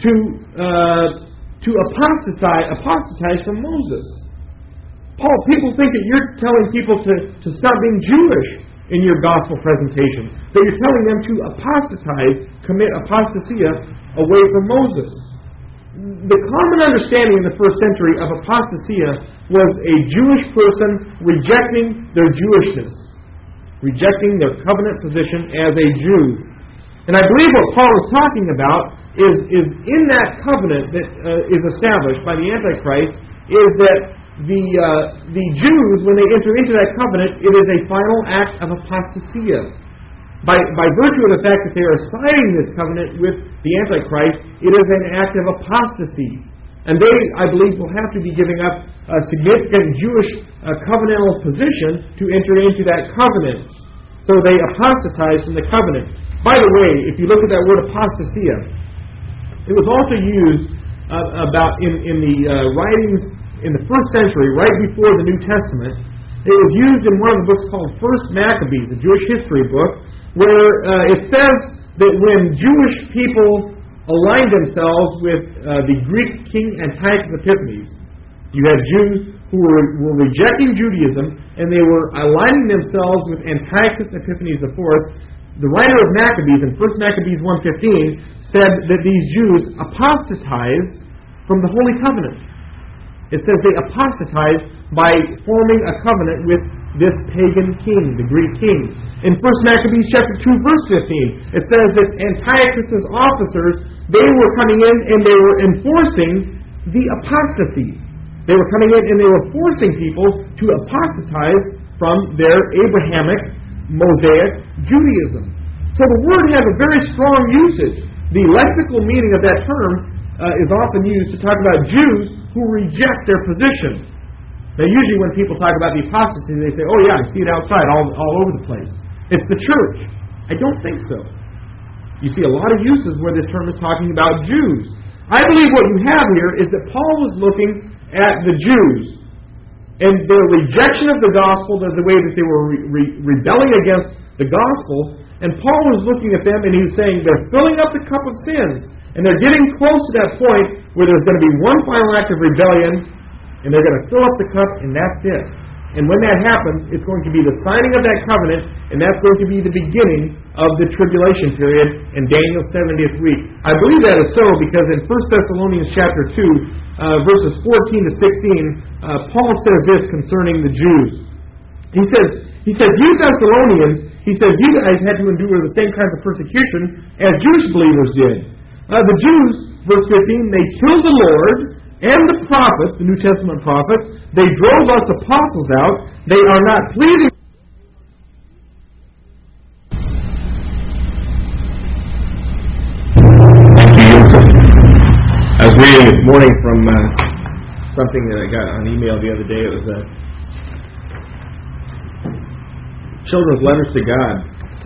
B: to apostatize from Moses. Paul, people think that you're telling people to stop being Jewish in your gospel presentation. That you're telling them to apostatize, commit apostasia away from Moses. The common understanding in the first century of apostasia was a Jewish person rejecting their Jewishness, rejecting their covenant position as a Jew. And I believe what Paul is talking about is in that covenant that is established by the Antichrist, is that the Jews, when they enter into that covenant, it is a final act of apostasia. By virtue of the fact that they are signing this covenant with the Antichrist, it is an act of apostasy. And they, I believe, will have to be giving up a significant Jewish covenantal position to enter into that covenant. So they apostatize from the covenant. By the way, if you look at that word apostasia, it was also used about in the writings in the first century, right before the New Testament. It was used in one of the books called First Maccabees, a Jewish history book, where it says that when Jewish people aligned themselves with the Greek king Antiochus Epiphanes, you had Jews who were rejecting Judaism, and they were aligning themselves with Antiochus Epiphanes IV. The writer of Maccabees, in 1 Maccabees 1:15, said that these Jews apostatized from the Holy Covenant. It says they apostatized by forming a covenant with this pagan king, the Greek king. In 1 Maccabees chapter 2, verse 15, it says that Antiochus' officers, they were coming in and they were enforcing the apostasy. They were coming in and they were forcing people to apostatize from their Abrahamic, Mosaic Judaism. So the word has a very strong usage. The lexical meaning of that term is often used to talk about Jews who reject their position. Now, usually when people talk about the apostasy, they say, oh yeah, I see it outside all over the place. It's the church. I don't think so. You see a lot of uses where this term is talking about Jews. I believe what you have here is that Paul was looking at the Jews and their rejection of the gospel, the way that they were rebelling against the gospel. And Paul was looking at them and he was saying they're filling up the cup of sins. And they're getting close to that point where there's going to be one final act of rebellion, and they're going to fill up the cup, and that's it. And when that happens, it's going to be the signing of that covenant, and that's going to be the beginning of the tribulation period in Daniel's 70th week. I believe that is so because in 1 Thessalonians chapter 2, verses 14 to 16, Paul says this concerning the Jews. He says, you Thessalonians, he says, you guys had to endure the same kinds of persecution as Jewish believers did. The Jews, verse 15, they killed the Lord and the prophets, the New Testament prophets. They drove us apostles out. They are not pleasing. I was reading this morning from something that I got on email the other day. It was children's letters to God.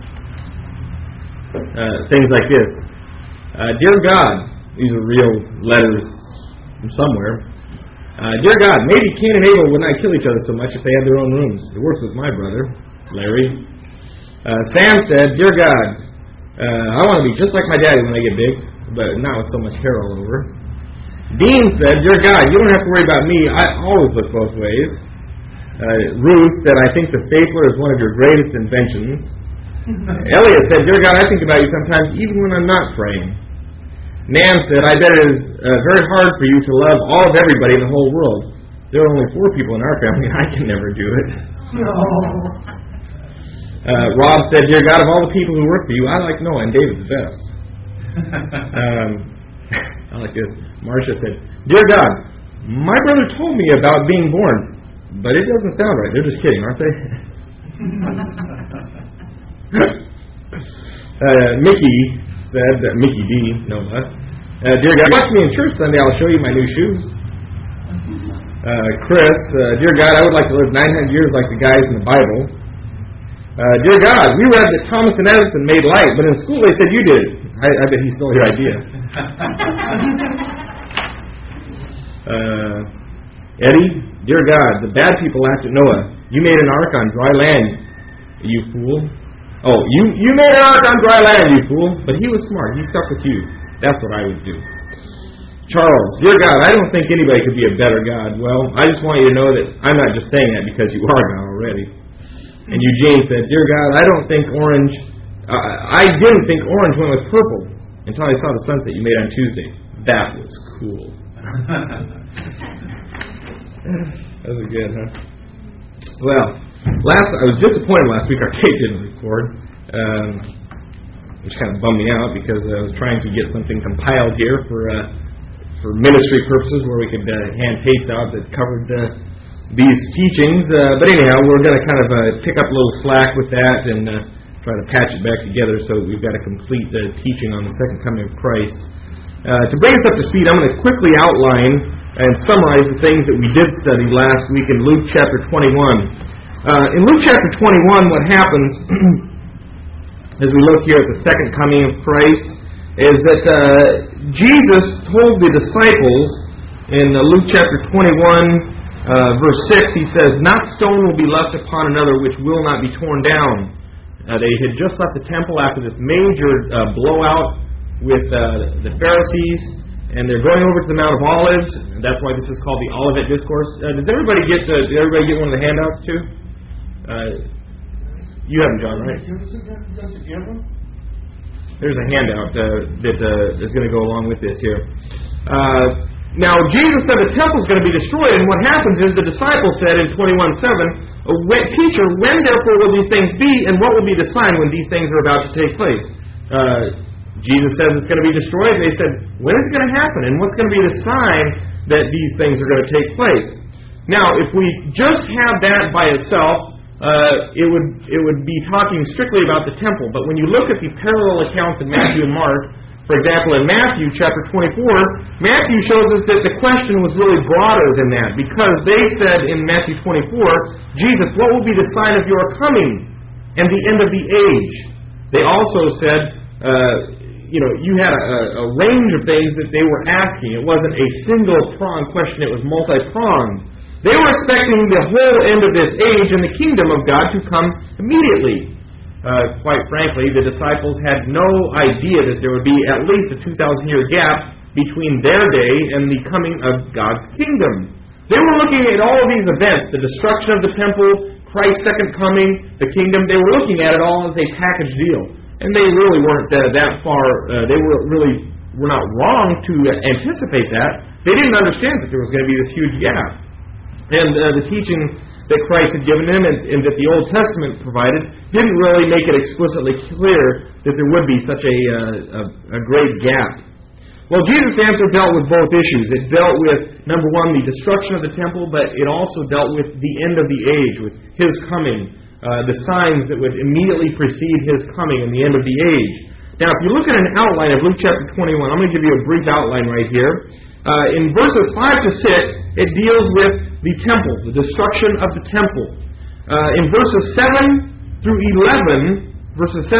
B: Things like this. Dear God, these are real letters from somewhere. Dear God, maybe Cain and Abel would not kill each other so much if they had their own rooms. It works with my brother, Larry. Sam said, Dear God, I want to be just like my daddy when I get big, but not with so much hair all over. Dean said, Dear God, you don't have to worry about me. I always look both ways. Ruth said, I think the stapler is one of your greatest inventions. Elliot said, Dear God, I think about you sometimes even when I'm not praying. Nan said, I bet it is very hard for you to love all of everybody in the whole world. There are only 4 people in our family. I can never do it.
A: No.
B: Rob said, Dear God, of all the people who work for you, I like Noah and David the best. I like this. Marcia said, Dear God, my brother told me about being born, but it doesn't sound right. They're just kidding, aren't they? Mickey said, Mickey D, no less. Dear God, watch me in church Sunday. I'll show you my new shoes. Chris, Dear God, I would like to live 900 years like the guys in the Bible. Dear God, we read that Thomas and Edison made light, but in school they said you did it. I bet he stole your idea. Eddie, Dear God, the bad people laughed at Noah. You made an ark on dry land, you fool. Oh, you made an ark on dry land, you fool. But he was smart. He stuck with you. That's what I would do. Charles, Dear God, I don't think anybody could be a better God. Well, I just want you to know that I'm not just saying that because you are God already. And Eugene said, Dear God, I didn't think orange went with purple until I saw the sunset you made on Tuesday. That was cool. That was good, huh? Well, I was disappointed last week our tape didn't record, which kind of bummed me out because I was trying to get something compiled here for ministry purposes where we could hand tapes out that covered these teachings. But anyhow, we're going to kind of pick up a little slack with that and try to patch it back together so that we've got a complete teaching on the second coming of Christ. To bring us up to speed, I'm going to quickly outline and summarize the things that we did study last week in Luke chapter 21. In Luke chapter 21, what happens as we look here at the second coming of Christ is that Jesus told the disciples in Luke chapter 21, verse 6, he says, Not stone will be left upon another which will not be torn down. They had just left the temple after this major blowout with the Pharisees, and they're going over to the Mount of Olives, and that's why this is called the Olivet Discourse. Did everybody get one of the handouts too? You haven't, John, right? There's a handout that is going to go along with this here. Now, Jesus said the temple is going to be destroyed, and what happens is the disciples said in 21:7, Teacher, when therefore will these things be, and what will be the sign when these things are about to take place? Jesus says it's going to be destroyed. They said, when is it going to happen? And what's going to be the sign that these things are going to take place? Now, if we just have that by itself, it would be talking strictly about the temple. But when you look at the parallel accounts in Matthew and Mark, for example, in Matthew chapter 24, Matthew shows us that the question was really broader than that, because they said in Matthew 24, Jesus, what will be the sign of your coming and the end of the age? They also said, you had a range of things that they were asking. It wasn't a single-pronged question. It was multi-pronged. They were expecting the whole end of this age and the kingdom of God to come immediately. Quite frankly, the disciples had no idea that there would be at least a 2,000-year gap between their day and the coming of God's kingdom. They were looking at all of these events, the destruction of the temple, Christ's second coming, the kingdom. They were looking at it all as a package deal. And they really weren't that far, they were not wrong to anticipate that. They didn't understand that there was going to be this huge gap. And the teaching that Christ had given them and that the Old Testament provided didn't really make it explicitly clear that there would be such a great gap. Well, Jesus' answer dealt with both issues. It dealt with, number one, the destruction of the temple, but it also dealt with the end of the age, with His coming, the signs that would immediately precede His coming and the end of the age. Now, if you look at an outline of Luke chapter 21, I'm going to give you a brief outline right here. In verses 5 to 6, it deals with the temple, the destruction of the temple. In verses 7 through 11,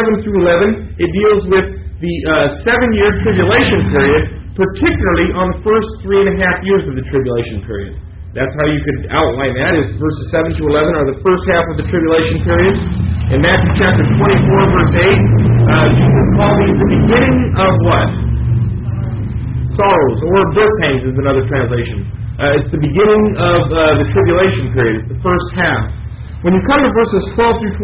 B: it deals with the 7-year tribulation period, particularly on the first 3.5 years of the tribulation period. That's how you could outline that, is verses 7 to 11 are the first half of the tribulation period. In Matthew chapter 24, verse 8, Jesus called these the beginning of what? Sorrows, or birth pangs is another translation. It's the beginning of the tribulation period. It's the first half. When you come to verses 12 through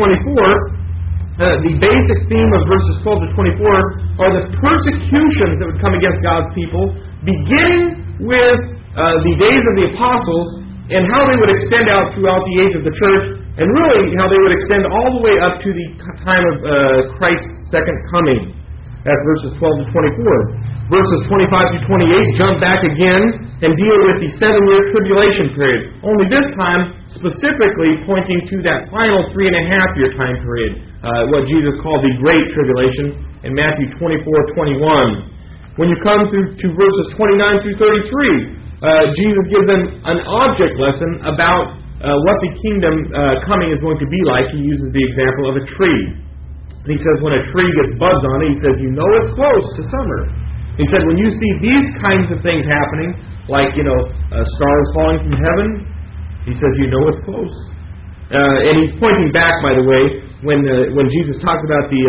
B: 24, the basic theme of verses 12 to 24 are the persecutions that would come against God's people, beginning with the days of the apostles and how they would extend out throughout the age of the church, and really how they would extend all the way up to the time of Christ's second coming. That's verses 12 to 24. Verses 25 to 28 jump back again and deal with the 7-year tribulation period, only this time specifically pointing to that final 3.5-year time period, what Jesus called the Great Tribulation in Matthew 24:21. When you come to verses 29 through 33, Jesus gives them an object lesson about what the kingdom coming is going to be like. He uses the example of a tree. And he says when a tree gets buds on it, he says, you know it's close to summer. He said when you see these kinds of things happening, like, stars falling from heaven, he says, you know it's close. And he's pointing back, by the way, when Jesus talked about the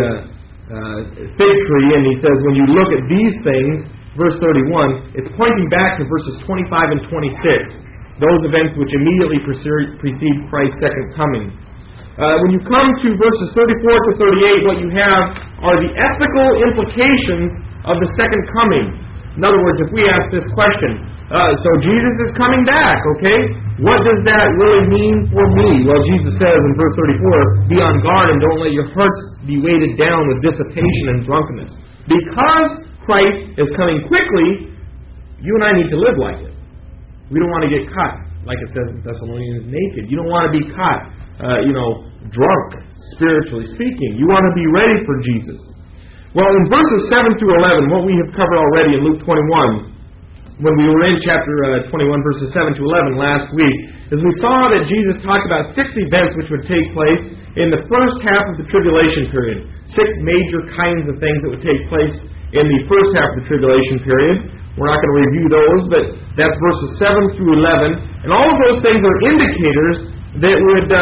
B: fig tree, and he says, when you look at these things, verse 31, it's pointing back to verses 25 and 26, those events which immediately precede Christ's second coming. When you come to verses 34 to 38, what you have are the ethical implications of the second coming. In other words, if we ask this question, so Jesus is coming back, okay? What does that really mean for me? Well, Jesus says in verse 34, be on guard and don't let your hearts be weighted down with dissipation and drunkenness. Because Christ is coming quickly, you and I need to live like it. We don't want to get caught, like it says in Thessalonians, naked. You don't want to be caught, drunk, spiritually speaking. You want to be ready for Jesus. Well, in verses 7 through 11, what we have covered already in Luke 21, when we were in chapter 21, verses 7 to 11 last week, is we saw that Jesus talked about 6 events which would take place in the first half of the tribulation period. 6 major kinds of things that would take place in the first half of the tribulation period. We're not going to review those, but that's verses 7 through 11. And all of those things are indicators that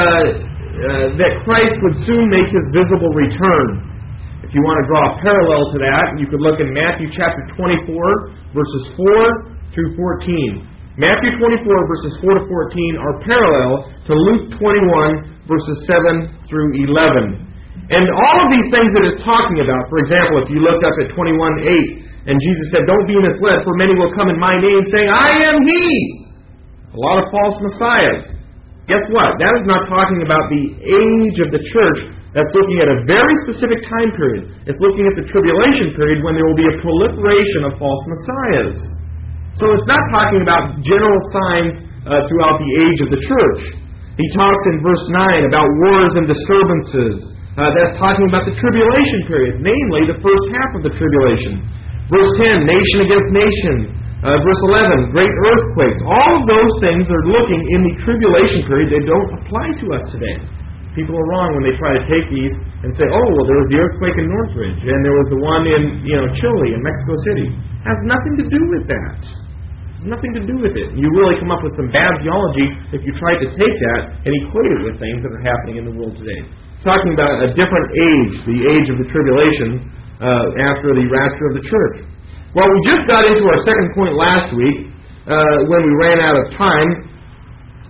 B: that Christ would soon make His visible return. If you want to draw a parallel to that, you could look in Matthew chapter 24, verses 4 through 14. Matthew 24, verses 4 to 14 are parallel to Luke 21, verses 7 through 11. And all of these things that it's talking about, for example, if you looked up at 21:8, and Jesus said, don't be misled, for many will come in my name saying, I am He. A lot of false messiahs. Guess what? That is not talking about the age of the church. That's looking at a very specific time period. It's looking at the tribulation period when there will be a proliferation of false messiahs. So it's not talking about general signs throughout the age of the church. He talks in verse 9 about wars and disturbances. That's talking about the tribulation period, namely the first half of the tribulation. Verse 10, nation against nation. Verse 11, great earthquakes. All of those things are looking in the tribulation period. They don't apply to us today. People are wrong when they try to take these and say, oh, well, there was the earthquake in Northridge, and there was the one in Chile and Mexico City. It has nothing to do with that. It has nothing to do with it. You really come up with some bad theology if you try to take that and equate it with things that are happening in the world today. It's talking about a different age, the age of the tribulation after the rapture of the church. Well, we just got into our second point last week when we ran out of time.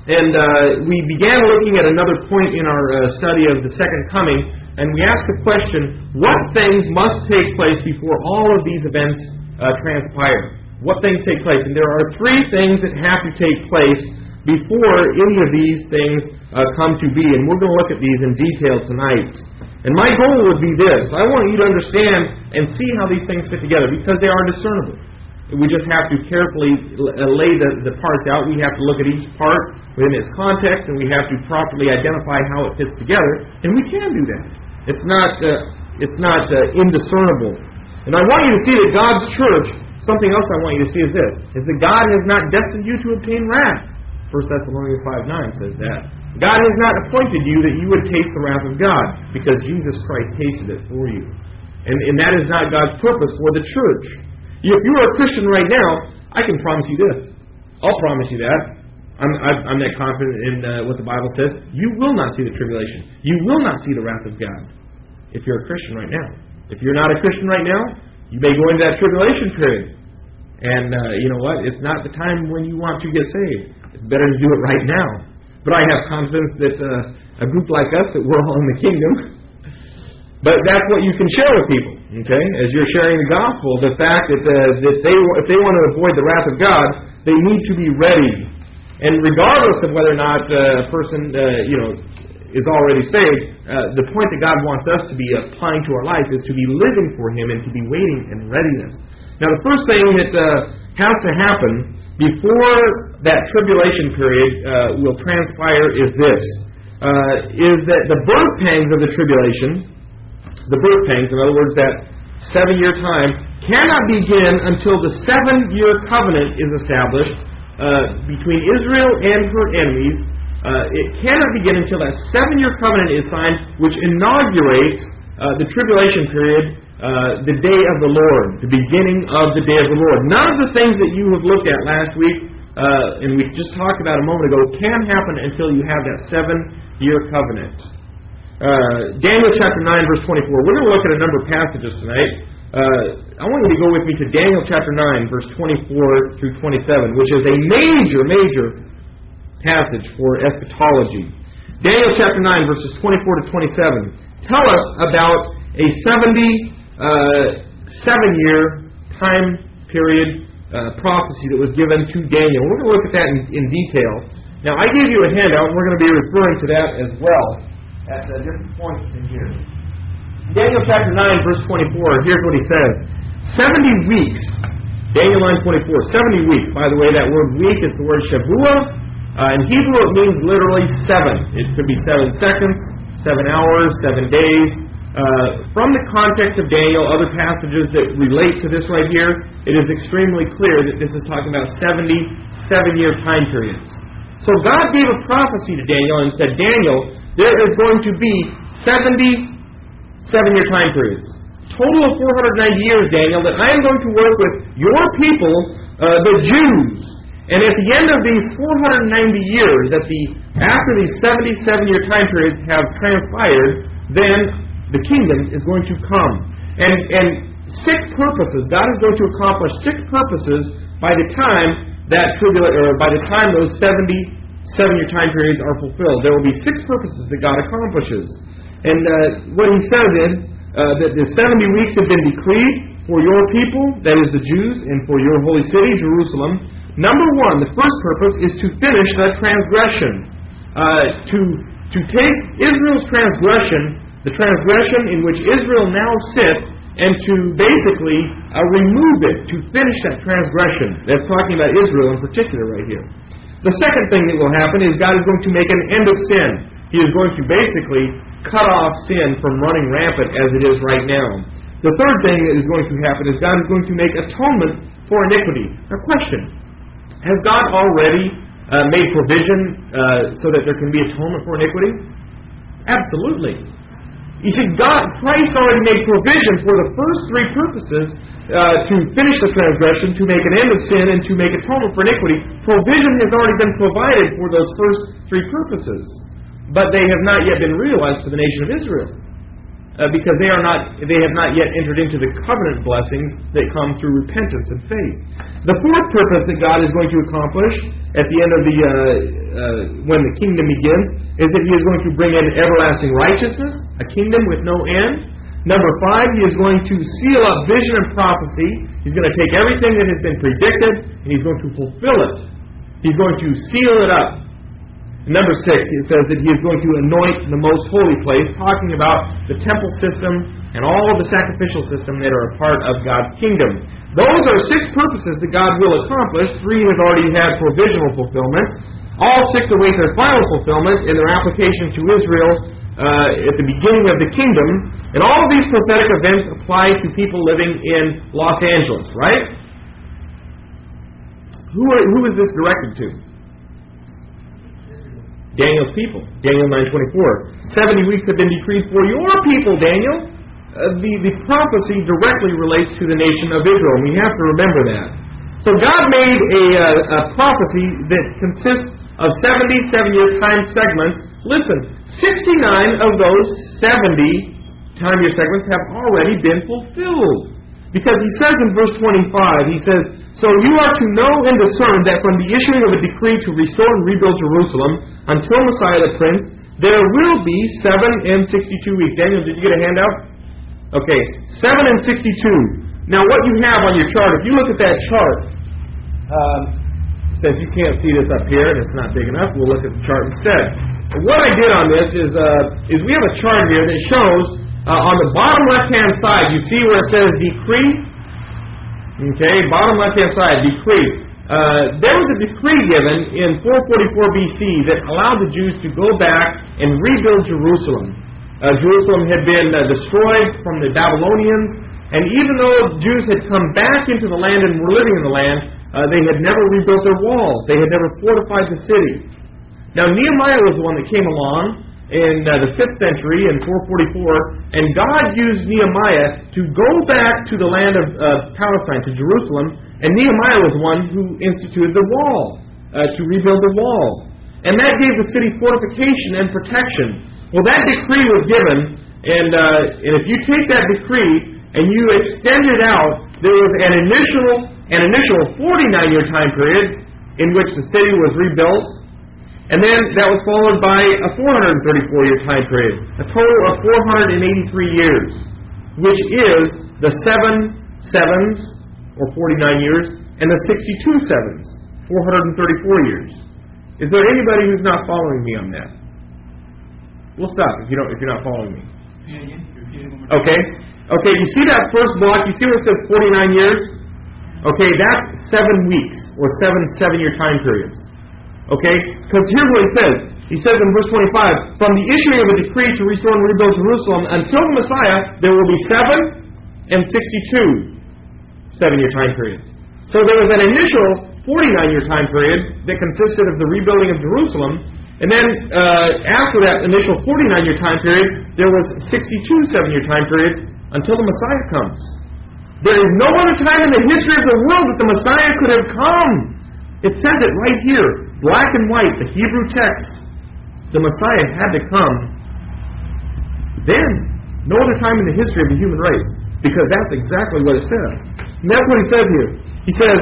B: And we began looking at another point in our study of the second coming, and we asked the question, what things must take place before all of these events transpire? What things take place? And there are three things that have to take place before any of these things come to be, and we're going to look at these in detail tonight. And my goal would be this. I want you to understand and see how these things fit together, because they are discernible. We just have to carefully lay the parts out. We have to look at each part within its context, and we have to properly identify how it fits together. And we can do that. It's not indiscernible. And I want you to see that God's church, something else I want you to see is this, is that God has not destined you to obtain wrath. 1 Thessalonians 5:9 says that. God has not appointed you that you would taste the wrath of God, because Jesus Christ tasted it for you. And that is not God's purpose for the church. If you are a Christian right now, I can promise you this. I'll promise you that. I'm that confident in what the Bible says. You will not see the tribulation. You will not see the wrath of God if you're a Christian right now. If you're not a Christian right now, you may go into that tribulation period. And you know what? It's not the time when you want to get saved. It's better to do it right now. But I have confidence that a group like us, that we're all in the kingdom. But that's what you can share with people, okay? As you're sharing the gospel, the fact that if they want to avoid the wrath of God, they need to be ready. And regardless of whether or not a person, is already saved, the point that God wants us to be applying to our life is to be living for Him and to be waiting in readiness. Now, the first thing that has to happen before that tribulation period will transpire is this, is that the birth pangs of the tribulation, the birth pangs, in other words, that 7-year time, cannot begin until the 7-year covenant is established between Israel and her enemies. It cannot begin until that 7-year covenant is signed, which inaugurates the tribulation period, the day of the Lord, the beginning of the day of the Lord. None of the things that you have looked at last week, and we just talked about a moment ago, can happen until you have that 7-year covenant. Daniel chapter 9, verse 24. We're going to look at a number of passages tonight. I want you to go with me to Daniel chapter 9, verse 24 through 27, which is a major passage for eschatology. Daniel chapter 9, verses 24 to 27 tell us about a 7-year time period prophecy that was given to Daniel. We're going to look at that in detail. Now, I gave you a handout, and we're going to be referring to that as well at different points in here. Daniel chapter 9, verse 24, here's what he says. 70 weeks, Daniel 9:24, 70 weeks. By the way, that word week is the word Shavuah. In Hebrew, it means literally 7. It could be 7 seconds, 7 hours, 7 days. From the context of Daniel, other passages that relate to this right here, it is extremely clear that this is talking about 77-year time periods. So God gave a prophecy to Daniel and said, Daniel, there is going to be 77-year time periods. Total of 490 years, Daniel, that I am going to work with your people, the Jews. And at the end of these 490 years, after these 77-year time periods have transpired, then the kingdom is going to come. And 6 purposes, God is going to accomplish 6 purposes by the time those 77-year time periods are fulfilled. There will be 6 purposes that God accomplishes. And what he says is that the 70 weeks have been decreed for your people, that is the Jews, and for your holy city, Jerusalem. Number 1, the first purpose is to finish the transgression. To take Israel's transgression, the transgression in which Israel now sits, and to basically remove it, to finish that transgression. That's talking about Israel in particular right here. The second thing that will happen is God is going to make an end of sin. He is going to basically cut off sin from running rampant as it is right now. The third thing that is going to happen is God is going to make atonement for iniquity. Now, question. Has God already made provision so that there can be atonement for iniquity? Absolutely. You see, Christ already made provision for the first 3 purposes to finish the transgression, to make an end of sin, and to make atonement for iniquity. Provision has already been provided for those first 3 purposes. But they have not yet been realized for the nation of Israel. because they have not yet entered into the covenant blessings that come through repentance and faith. The fourth purpose that God is going to accomplish at the end of when the kingdom begins is that He is going to bring in everlasting righteousness, a kingdom with no end. Number 5, He is going to seal up vision and prophecy. He's going to take everything that has been predicted and He's going to fulfill it. He's going to seal it up. Number 6, it says that He is going to anoint the most holy place, talking about the temple system and all of the sacrificial system that are a part of God's kingdom. Those are 6 purposes that God will accomplish. 3 have already had provisional fulfillment. All 6 await their final fulfillment in their application to Israel at the beginning of the kingdom. And all of these prophetic events apply to people living in Los Angeles, right? Who is this directed to? Daniel's people. Daniel 9:24. 70 weeks have been decreed for your people, Daniel. The prophecy directly relates to the nation of Israel, and we have to remember that. So God made a prophecy that consists of 70 7-year time segments. Listen, 69 of those 70 time-year segments have already been fulfilled. Because He says in verse 25, He says, "So you are to know and discern that from the issuing of a decree to restore and rebuild Jerusalem until Messiah the Prince, there will be 7 and 62 weeks." Daniel, did you get a handout? Okay, 7 and 62. Now what you have on your chart, if you look at that chart, since you can't see this up here and it's not big enough, we'll look at the chart instead. What I did on this is we have a chart here that shows on the bottom left-hand side, you see where it says decree? Okay, bottom left-hand side, decree. There was a decree given in 444 BC that allowed the Jews to go back and rebuild Jerusalem. Jerusalem had been destroyed from the Babylonians, and even though Jews had come back into the land and were living in the land, they had never rebuilt their walls. They had never fortified the city. Now Nehemiah was the one that came along in the 5th century in 444, and God used Nehemiah to go back to the land of Palestine, to Jerusalem, and Nehemiah was the one who instituted the wall, to rebuild the wall. And that gave the city fortification and protection. Well, that decree was given, and if you take that decree and you extend it out, there was an initial 49-year time period in which the city was rebuilt. And then that was followed by a 434-year time period, a total of 483 years, which is the 7 sevens, or 49 years, and the 62 sevens, 434 years. Is there anybody who's not following me on that? We'll stop if you're not following me. Okay. Okay, you see that first block, you see where it says 49 years? Okay, that's 7 weeks, or 7 7-year time periods. Okay? Because here's what He says. He says in verse 25, "From the issuing of a decree to restore and rebuild Jerusalem until the Messiah, there will be 7 and 62 7-year time periods." So there was an initial 49-year time period that consisted of the rebuilding of Jerusalem, and then after that initial 49-year time period, there was 62 7-year time periods until the Messiah comes. There is no other time in the history of the world that the Messiah could have come. It says it right here, black and white, the Hebrew text. The Messiah had to come then. No other time in the history of the human race, because that's exactly what it says. And that's what He says here. He says,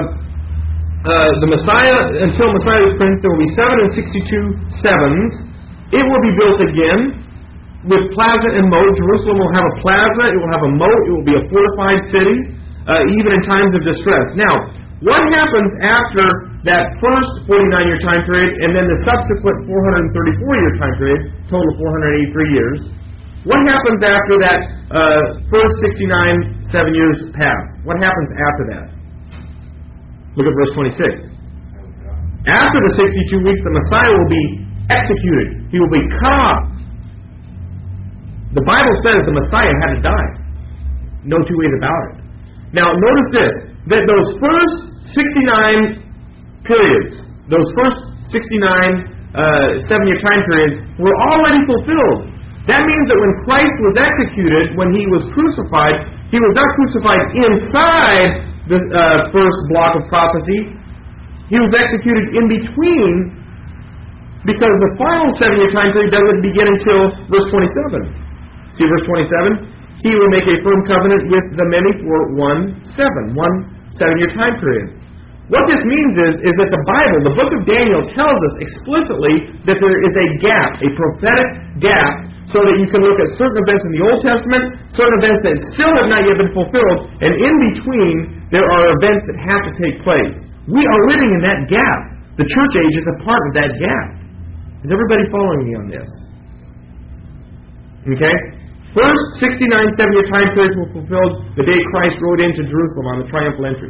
B: the Messiah, until Messiah is Prince, there will be 7 and 62 sevens. It will be built again with plaza and moat. Jerusalem will have a plaza, it will have a moat, it will be a fortified city, even in times of distress. Now, what happens after that first 49-year time period and then the subsequent 434-year time period, total 483 years? What happens after that first 69 7 years pass? What happens after that? Look at verse 26. After the 62 weeks, the Messiah will be executed. He will be cut off. The Bible says the Messiah had to die. No two ways about it. Now, notice this, that those first 69 periods, those first 69 7-year time periods were already fulfilled. That means that when Christ was executed, when He was crucified, He was not crucified inside the first block of prophecy. He was executed in between, because the final 7-year time period doesn't begin until verse 27. See verse 27? He will make a firm covenant with the many for 1 7-year time period. What this means is that the Bible, the book of Daniel, tells us explicitly that there is a gap, a prophetic gap, so that you can look at certain events in the Old Testament, certain events that still have not yet been fulfilled, and in between there are events that have to take place. We are living in that gap. The church age is a part of that gap. Is everybody following me on this? Okay? First 69 7-year time periods were fulfilled the day Christ rode into Jerusalem on the triumphal entry.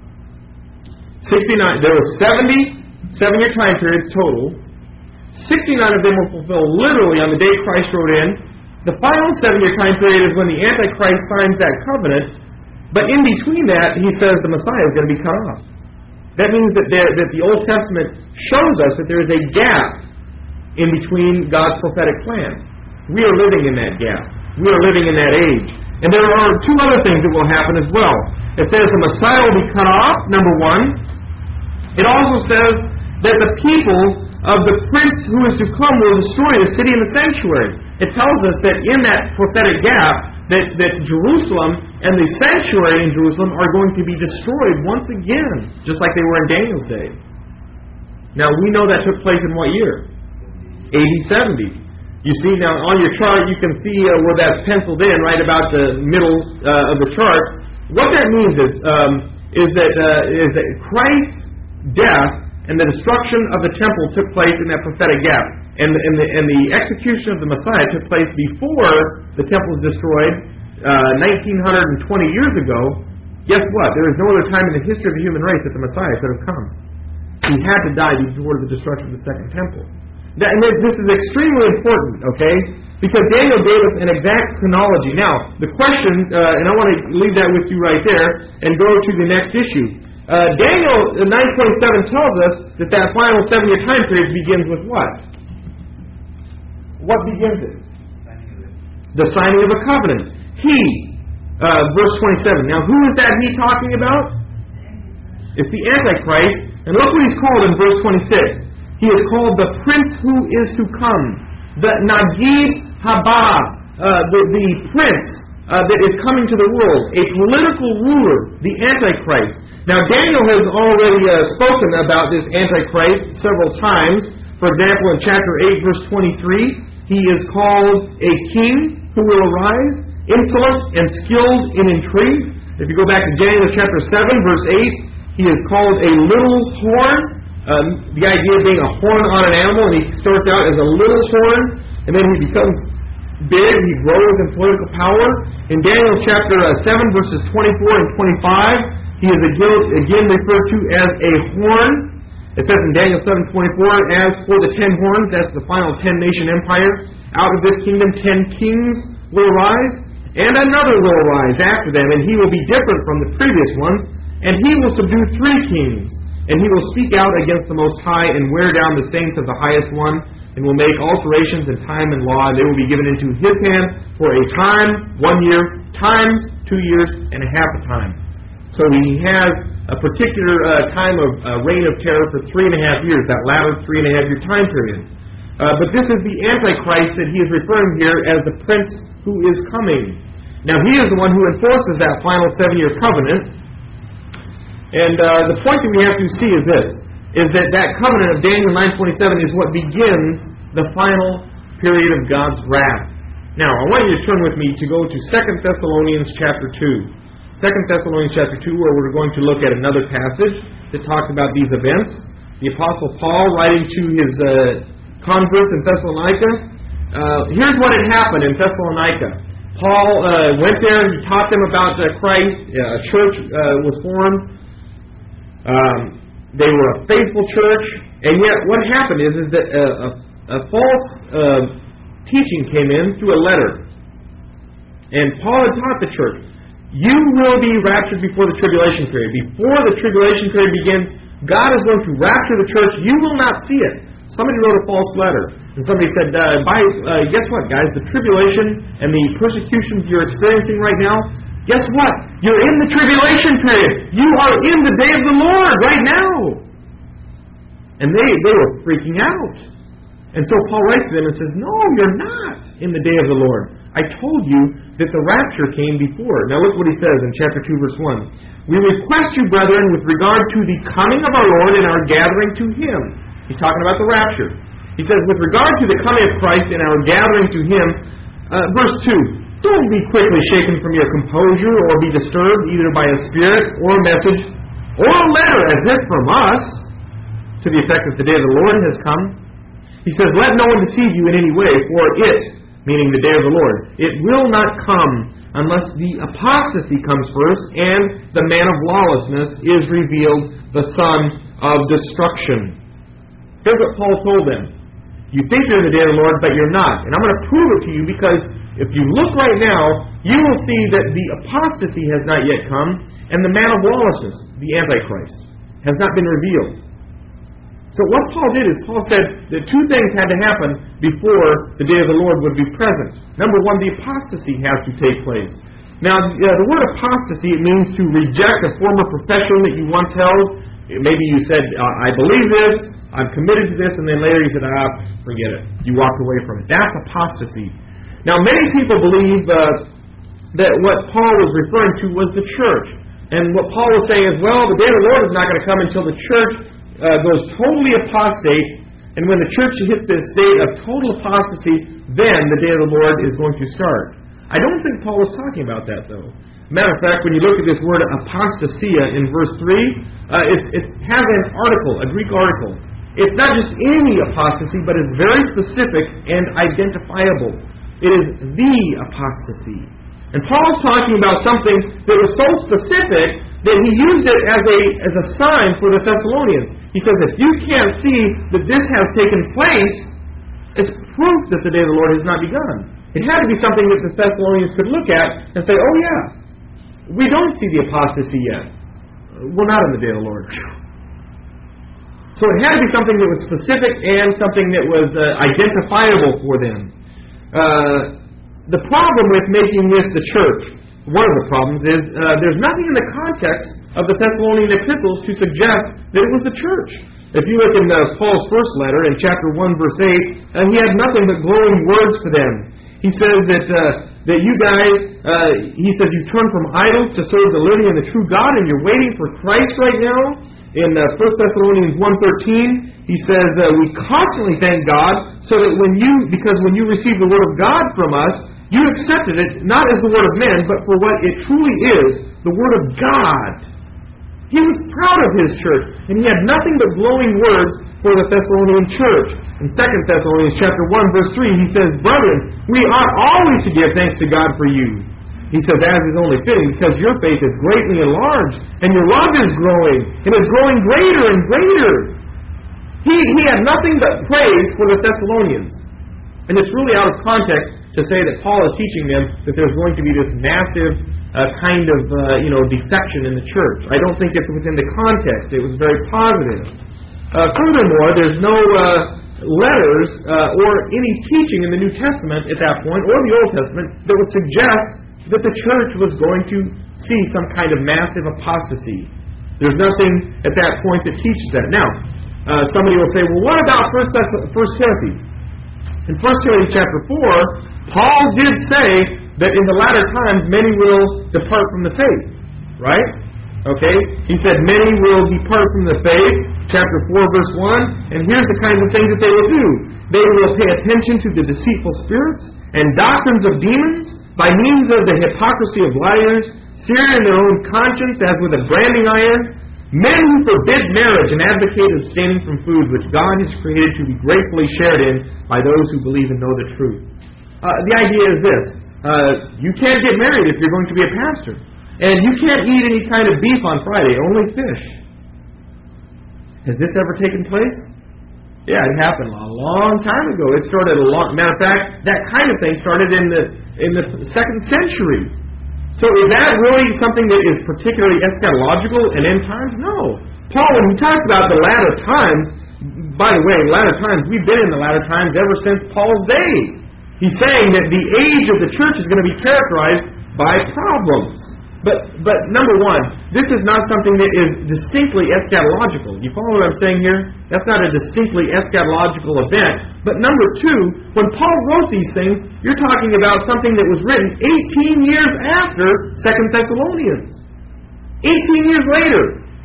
B: 69. There were 70 7-year time periods total. 69 of them were fulfilled literally on the day Christ rode in. The final 7-year time period is when the Antichrist signs that covenant. But in between that, he says the Messiah is going to be cut off. That means that the Old Testament shows us that there is a gap in between God's prophetic plan. We are living in that gap. We are living in that age. And there are two other things that will happen as well. It says the Messiah will be cut off, number one. It also says that the people of the prince who is to come will destroy the city and the sanctuary. It tells us that in that prophetic gap, that Jerusalem and the sanctuary in Jerusalem are going to be destroyed once again, just like they were in Daniel's day. Now, we know that took place in what year? AD 70. You see, now on your chart, you can see where that's penciled in, right about the middle of the chart. What that means is that Christ's death and the destruction of the temple took place in that prophetic gap. And the execution of the Messiah took place before the temple was destroyed 1920 years ago. Guess what? There is no other time in the history of the human race that the Messiah could have come. He had to die before the destruction of the second temple. And this is extremely important, okay? Because Daniel gave us an exact chronology. Now, the question, and I want to leave that with you right there, and go to the next issue. Daniel 9:27 tells us that final 7-year time period begins with what? What begins it? The signing of a covenant. Verse 27. Now, who is that he talking about? It's the Antichrist. And look what he's called in verse 26. He is called the Prince who is to come. The Nagib Haba, the Prince that is coming to the world. A political ruler, the Antichrist. Now, Daniel has already spoken about this Antichrist several times. For example, in chapter 8, verse 23, he is called a king who will arise, insolent and skilled in intrigue. If you go back to Daniel chapter 7, verse 8, he is called a little horn. The idea of being a horn on an animal, and he starts out as a little horn, and then he becomes big, he grows in political power. In Daniel chapter 7, verses 24 and 25, he is again referred to as a horn. It says in Daniel 7:24, as for the 10 horns, that's the final 10-nation empire, out of this kingdom 10 kings will arise, and another will arise after them, and he will be different from the previous one, and he will subdue 3 kings. And he will speak out against the Most High and wear down the saints of the Highest One, and will make alterations in time and law, and they will be given into his hand for a time, 1 year, times 2 years, and a half a time. So he has a particular time of reign of terror for 3.5 years, that latter 3.5 year time period. But this is the Antichrist that he is referring here as the Prince who is coming. Now he is the one who enforces that final 7-year covenant. And the point that we have to see is this, is that covenant of Daniel 9:27 is what begins the final period of God's wrath. Now, I want you to turn with me to go to 2 Thessalonians chapter 2. 2 Thessalonians chapter 2, where we're going to look at another passage that talks about these events. The Apostle Paul, writing to his converts in Thessalonica, here's what had happened in Thessalonica. Paul went there, he taught them about Christ, a church was formed. They were a faithful church, and yet what happened is that a false teaching came in through a letter. And Paul had taught the church, you will be raptured before the tribulation period. Before the tribulation period begins, God is going to rapture the church. You will not see it. Somebody wrote a false letter. And somebody said, guess what, guys? The tribulation and the persecutions you're experiencing right now, guess what? You're in the tribulation period. You are in the day of the Lord right now. And they were freaking out. And so Paul writes to them and says, no, you're not. in the day of the Lord. I told you that the rapture came before. Now look what he says in chapter 2, verse 1. We request you, brethren, with regard to the coming of our Lord and our gathering to Him. He's talking about the rapture. He says, with regard to the coming of Christ and our gathering to Him, verse 2, don't be quickly shaken from your composure or be disturbed either by a spirit or a message or a letter as if from us, to the effect that the day of the Lord has come. He says, let no one deceive you in any way, for it, meaning the day of the Lord, it will not come unless the apostasy comes first and the man of lawlessness is revealed, the son of destruction. Here's what Paul told them. You think you're in the day of the Lord, but you're not. And I'm going to prove it to you because if you look right now, you will see that the apostasy has not yet come and the man of lawlessness, the Antichrist, has not been revealed. So what Paul did is Paul said that two things had to happen before the day of the Lord would be present. Number one, the apostasy has to take place. Now, the word apostasy, it means to reject a former profession that you once held. Maybe you said, I believe this, I'm committed to this, and then later you said, forget it. You walked away from it. That's apostasy. Now, many people believe that what Paul was referring to was the church. And what Paul was saying is, well, the day of the Lord is not going to come until the church goes totally apostate, and when the church hits this state of total apostasy, then the day of the Lord is going to start. I don't think Paul was talking about that, though. Matter of fact, when you look at this word apostasia in verse 3, it has an article, a Greek article. It's not just any apostasy, but it's very specific and identifiable. It is the apostasy. And Paul's talking about something that was so specific that he used it as a sign for the Thessalonians. He says, if you can't see that this has taken place, it's proof that the day of the Lord has not begun. It had to be something that the Thessalonians could look at and say, oh yeah, we don't see the apostasy yet. We're not in the day of the Lord. So it had to be something that was specific and something that was identifiable for them. The problem with making this the church, one of the problems is there's nothing in the context of the Thessalonian epistles to suggest that it was the church. If you look in Paul's first letter in chapter 1, verse 8, he had nothing but glowing words for them. He says that you guys, he says you turn from idols to serve the living and the true God, and you're waiting for Christ right now. In 1 Thessalonians 1:13, he says we constantly thank God so that because when you received the word of God from us, you accepted it not as the word of men, but for what it truly is, the word of God. He was proud of his church, and he had nothing but glowing words for the Thessalonian church. In 2 Thessalonians chapter 1, verse 3, he says, brethren, we ought always to give thanks to God for you. He says, as is only fitting, because your faith is greatly enlarged, and your love is growing, and is growing greater and greater. He had nothing but praise for the Thessalonians. And it's really out of context to say that Paul is teaching them that there's going to be this massive kind of defection in the church. I don't think it's within the context. It was very positive. Furthermore, there's no letters or any teaching in the New Testament at that point, or the Old Testament, that would suggest that the church was going to see some kind of massive apostasy. There's nothing at that point that teaches that. Now, somebody will say, well, what about 1 Timothy? In 1 Timothy chapter 4, Paul did say that in the latter times many will depart from the faith. Right? Okay? He said many will depart from the faith, chapter 4, verse 1, and here's the kinds of things that they will do. They will pay attention to the deceitful spirits and doctrines of demons by means of the hypocrisy of liars, seared in their own conscience as with a branding iron, men who forbid marriage and advocate abstaining from food which God has created to be gratefully shared in by those who believe and know the truth. The idea is this. You can't get married if you're going to be a pastor. And you can't eat any kind of beef on Friday, only fish. Has this ever taken place? Yeah, it happened a long time ago. It started matter of fact, that kind of thing started in the 2nd century. So is that really something that is particularly eschatological and end times? No. Paul, when he talks about the latter times, by the way, latter times, we've been in the latter times ever since Paul's day. He's saying that the age of the church is going to be characterized by problems. But number one, this is not something that is distinctly eschatological. You follow what I'm saying here? That's not a distinctly eschatological event. But number two, when Paul wrote these things, you're talking about something that was written 18 years after 2 Thessalonians. 18 years later.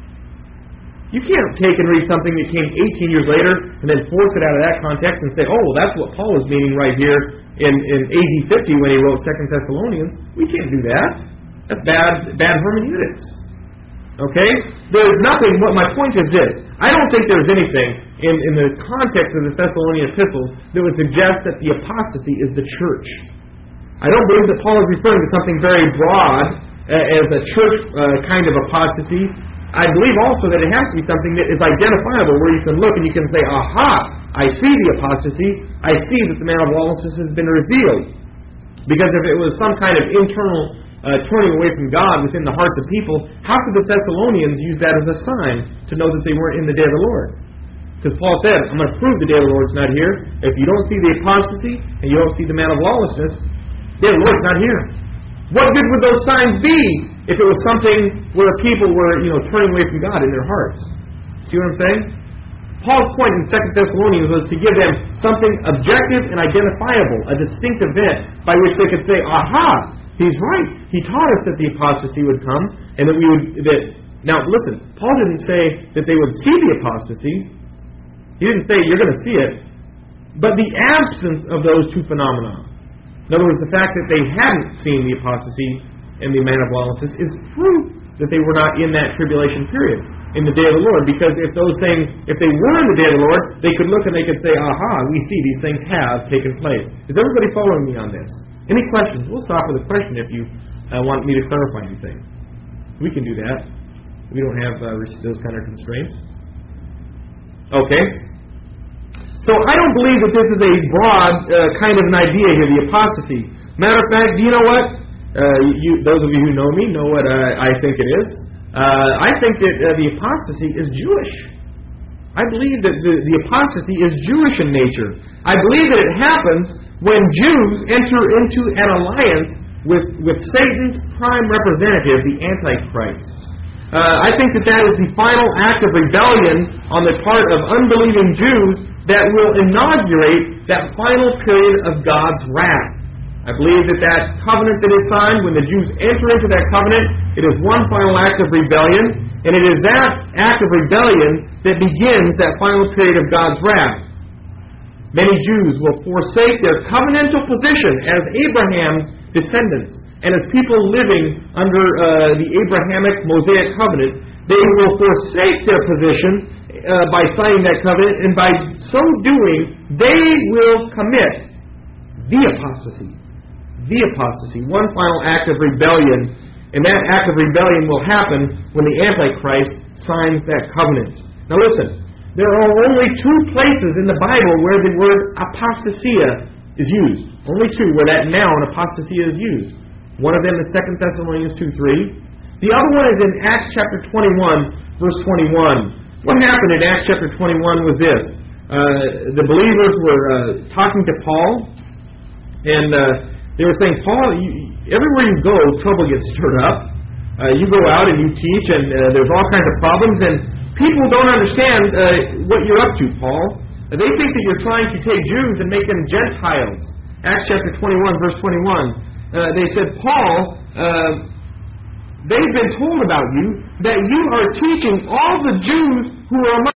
B: You can't take and read something that came 18 years later and then force it out of that context and say, oh, well, that's what Paul was meaning right here in AD 50 when he wrote 2 Thessalonians. We can't do that. That's bad hermeneutics. Okay? There's nothing, my point is this. I don't think there's anything in the context of the Thessalonian epistles that would suggest that the apostasy is the church. I don't believe that Paul is referring to something very broad as a church kind of apostasy. I believe also that it has to be something that is identifiable, where you can look and you can say, aha, I see the apostasy. I see that the man of lawlessness has been revealed. Because if it was some kind of internal turning away from God within the hearts of people, how could the Thessalonians use that as a sign to know that they weren't in the day of the Lord? Because Paul said, I'm going to prove the day of the Lord's not here. If you don't see the apostasy and you don't see the man of lawlessness, the day of the Lord's not here. What good would those signs be if it was something where people were, turning away from God in their hearts? See what I'm saying? Paul's point in 2 Thessalonians was to give them something objective and identifiable, a distinct event by which they could say, aha, he's right. He taught us that the apostasy would come, and that we would... Now, listen, Paul didn't say that they would see the apostasy. He didn't say you're going to see it. But the absence of those two phenomena, in other words, the fact that they hadn't seen the apostasy and the man of lawlessness, is proof that they were not in that tribulation period, in the day of the Lord. Because if those things, if they were in the day of the Lord, they could look and they could say, aha, we see these things have taken place. Is everybody following me on this? Any questions? We'll stop with a question if you want me to clarify anything. We can do that. We don't have those kind of constraints. Okay. So I don't believe that this is a broad kind of an idea here, the apostasy. Matter of fact, do you know what? Those of you who know me know what I think it is. I think that the apostasy is Jewish. I believe that the apostasy is Jewish in nature. I believe that it happens when Jews enter into an alliance with Satan's prime representative, the Antichrist. I think that is the final act of rebellion on the part of unbelieving Jews that will inaugurate that final period of God's wrath. I believe that covenant that is signed, when the Jews enter into that covenant, it is one final act of rebellion, and it is that act of rebellion that begins that final period of God's wrath. Many Jews will forsake their covenantal position as Abraham's descendants, and as people living under the Abrahamic Mosaic covenant. They will forsake their position by signing that covenant, and by so doing, they will commit the apostasy. The apostasy, one final act of rebellion, and that act of rebellion will happen when the Antichrist signs that covenant. Now listen, there are only two places in the Bible where the word apostasia is used. Only two where that noun apostasia is used. One of them is 2 Thessalonians 2:3. The other one is in Acts chapter 21, verse 21. What happened in Acts chapter 21 was this. The believers were talking to Paul, and they were saying, Paul, everywhere you go, trouble gets stirred up. You go out and you teach, and there's all kinds of problems, and people don't understand what you're up to, Paul. They think that you're trying to take Jews and make them Gentiles. Acts chapter 21, verse 21. They said, Paul, they've been told about you that you are teaching all the Jews who are among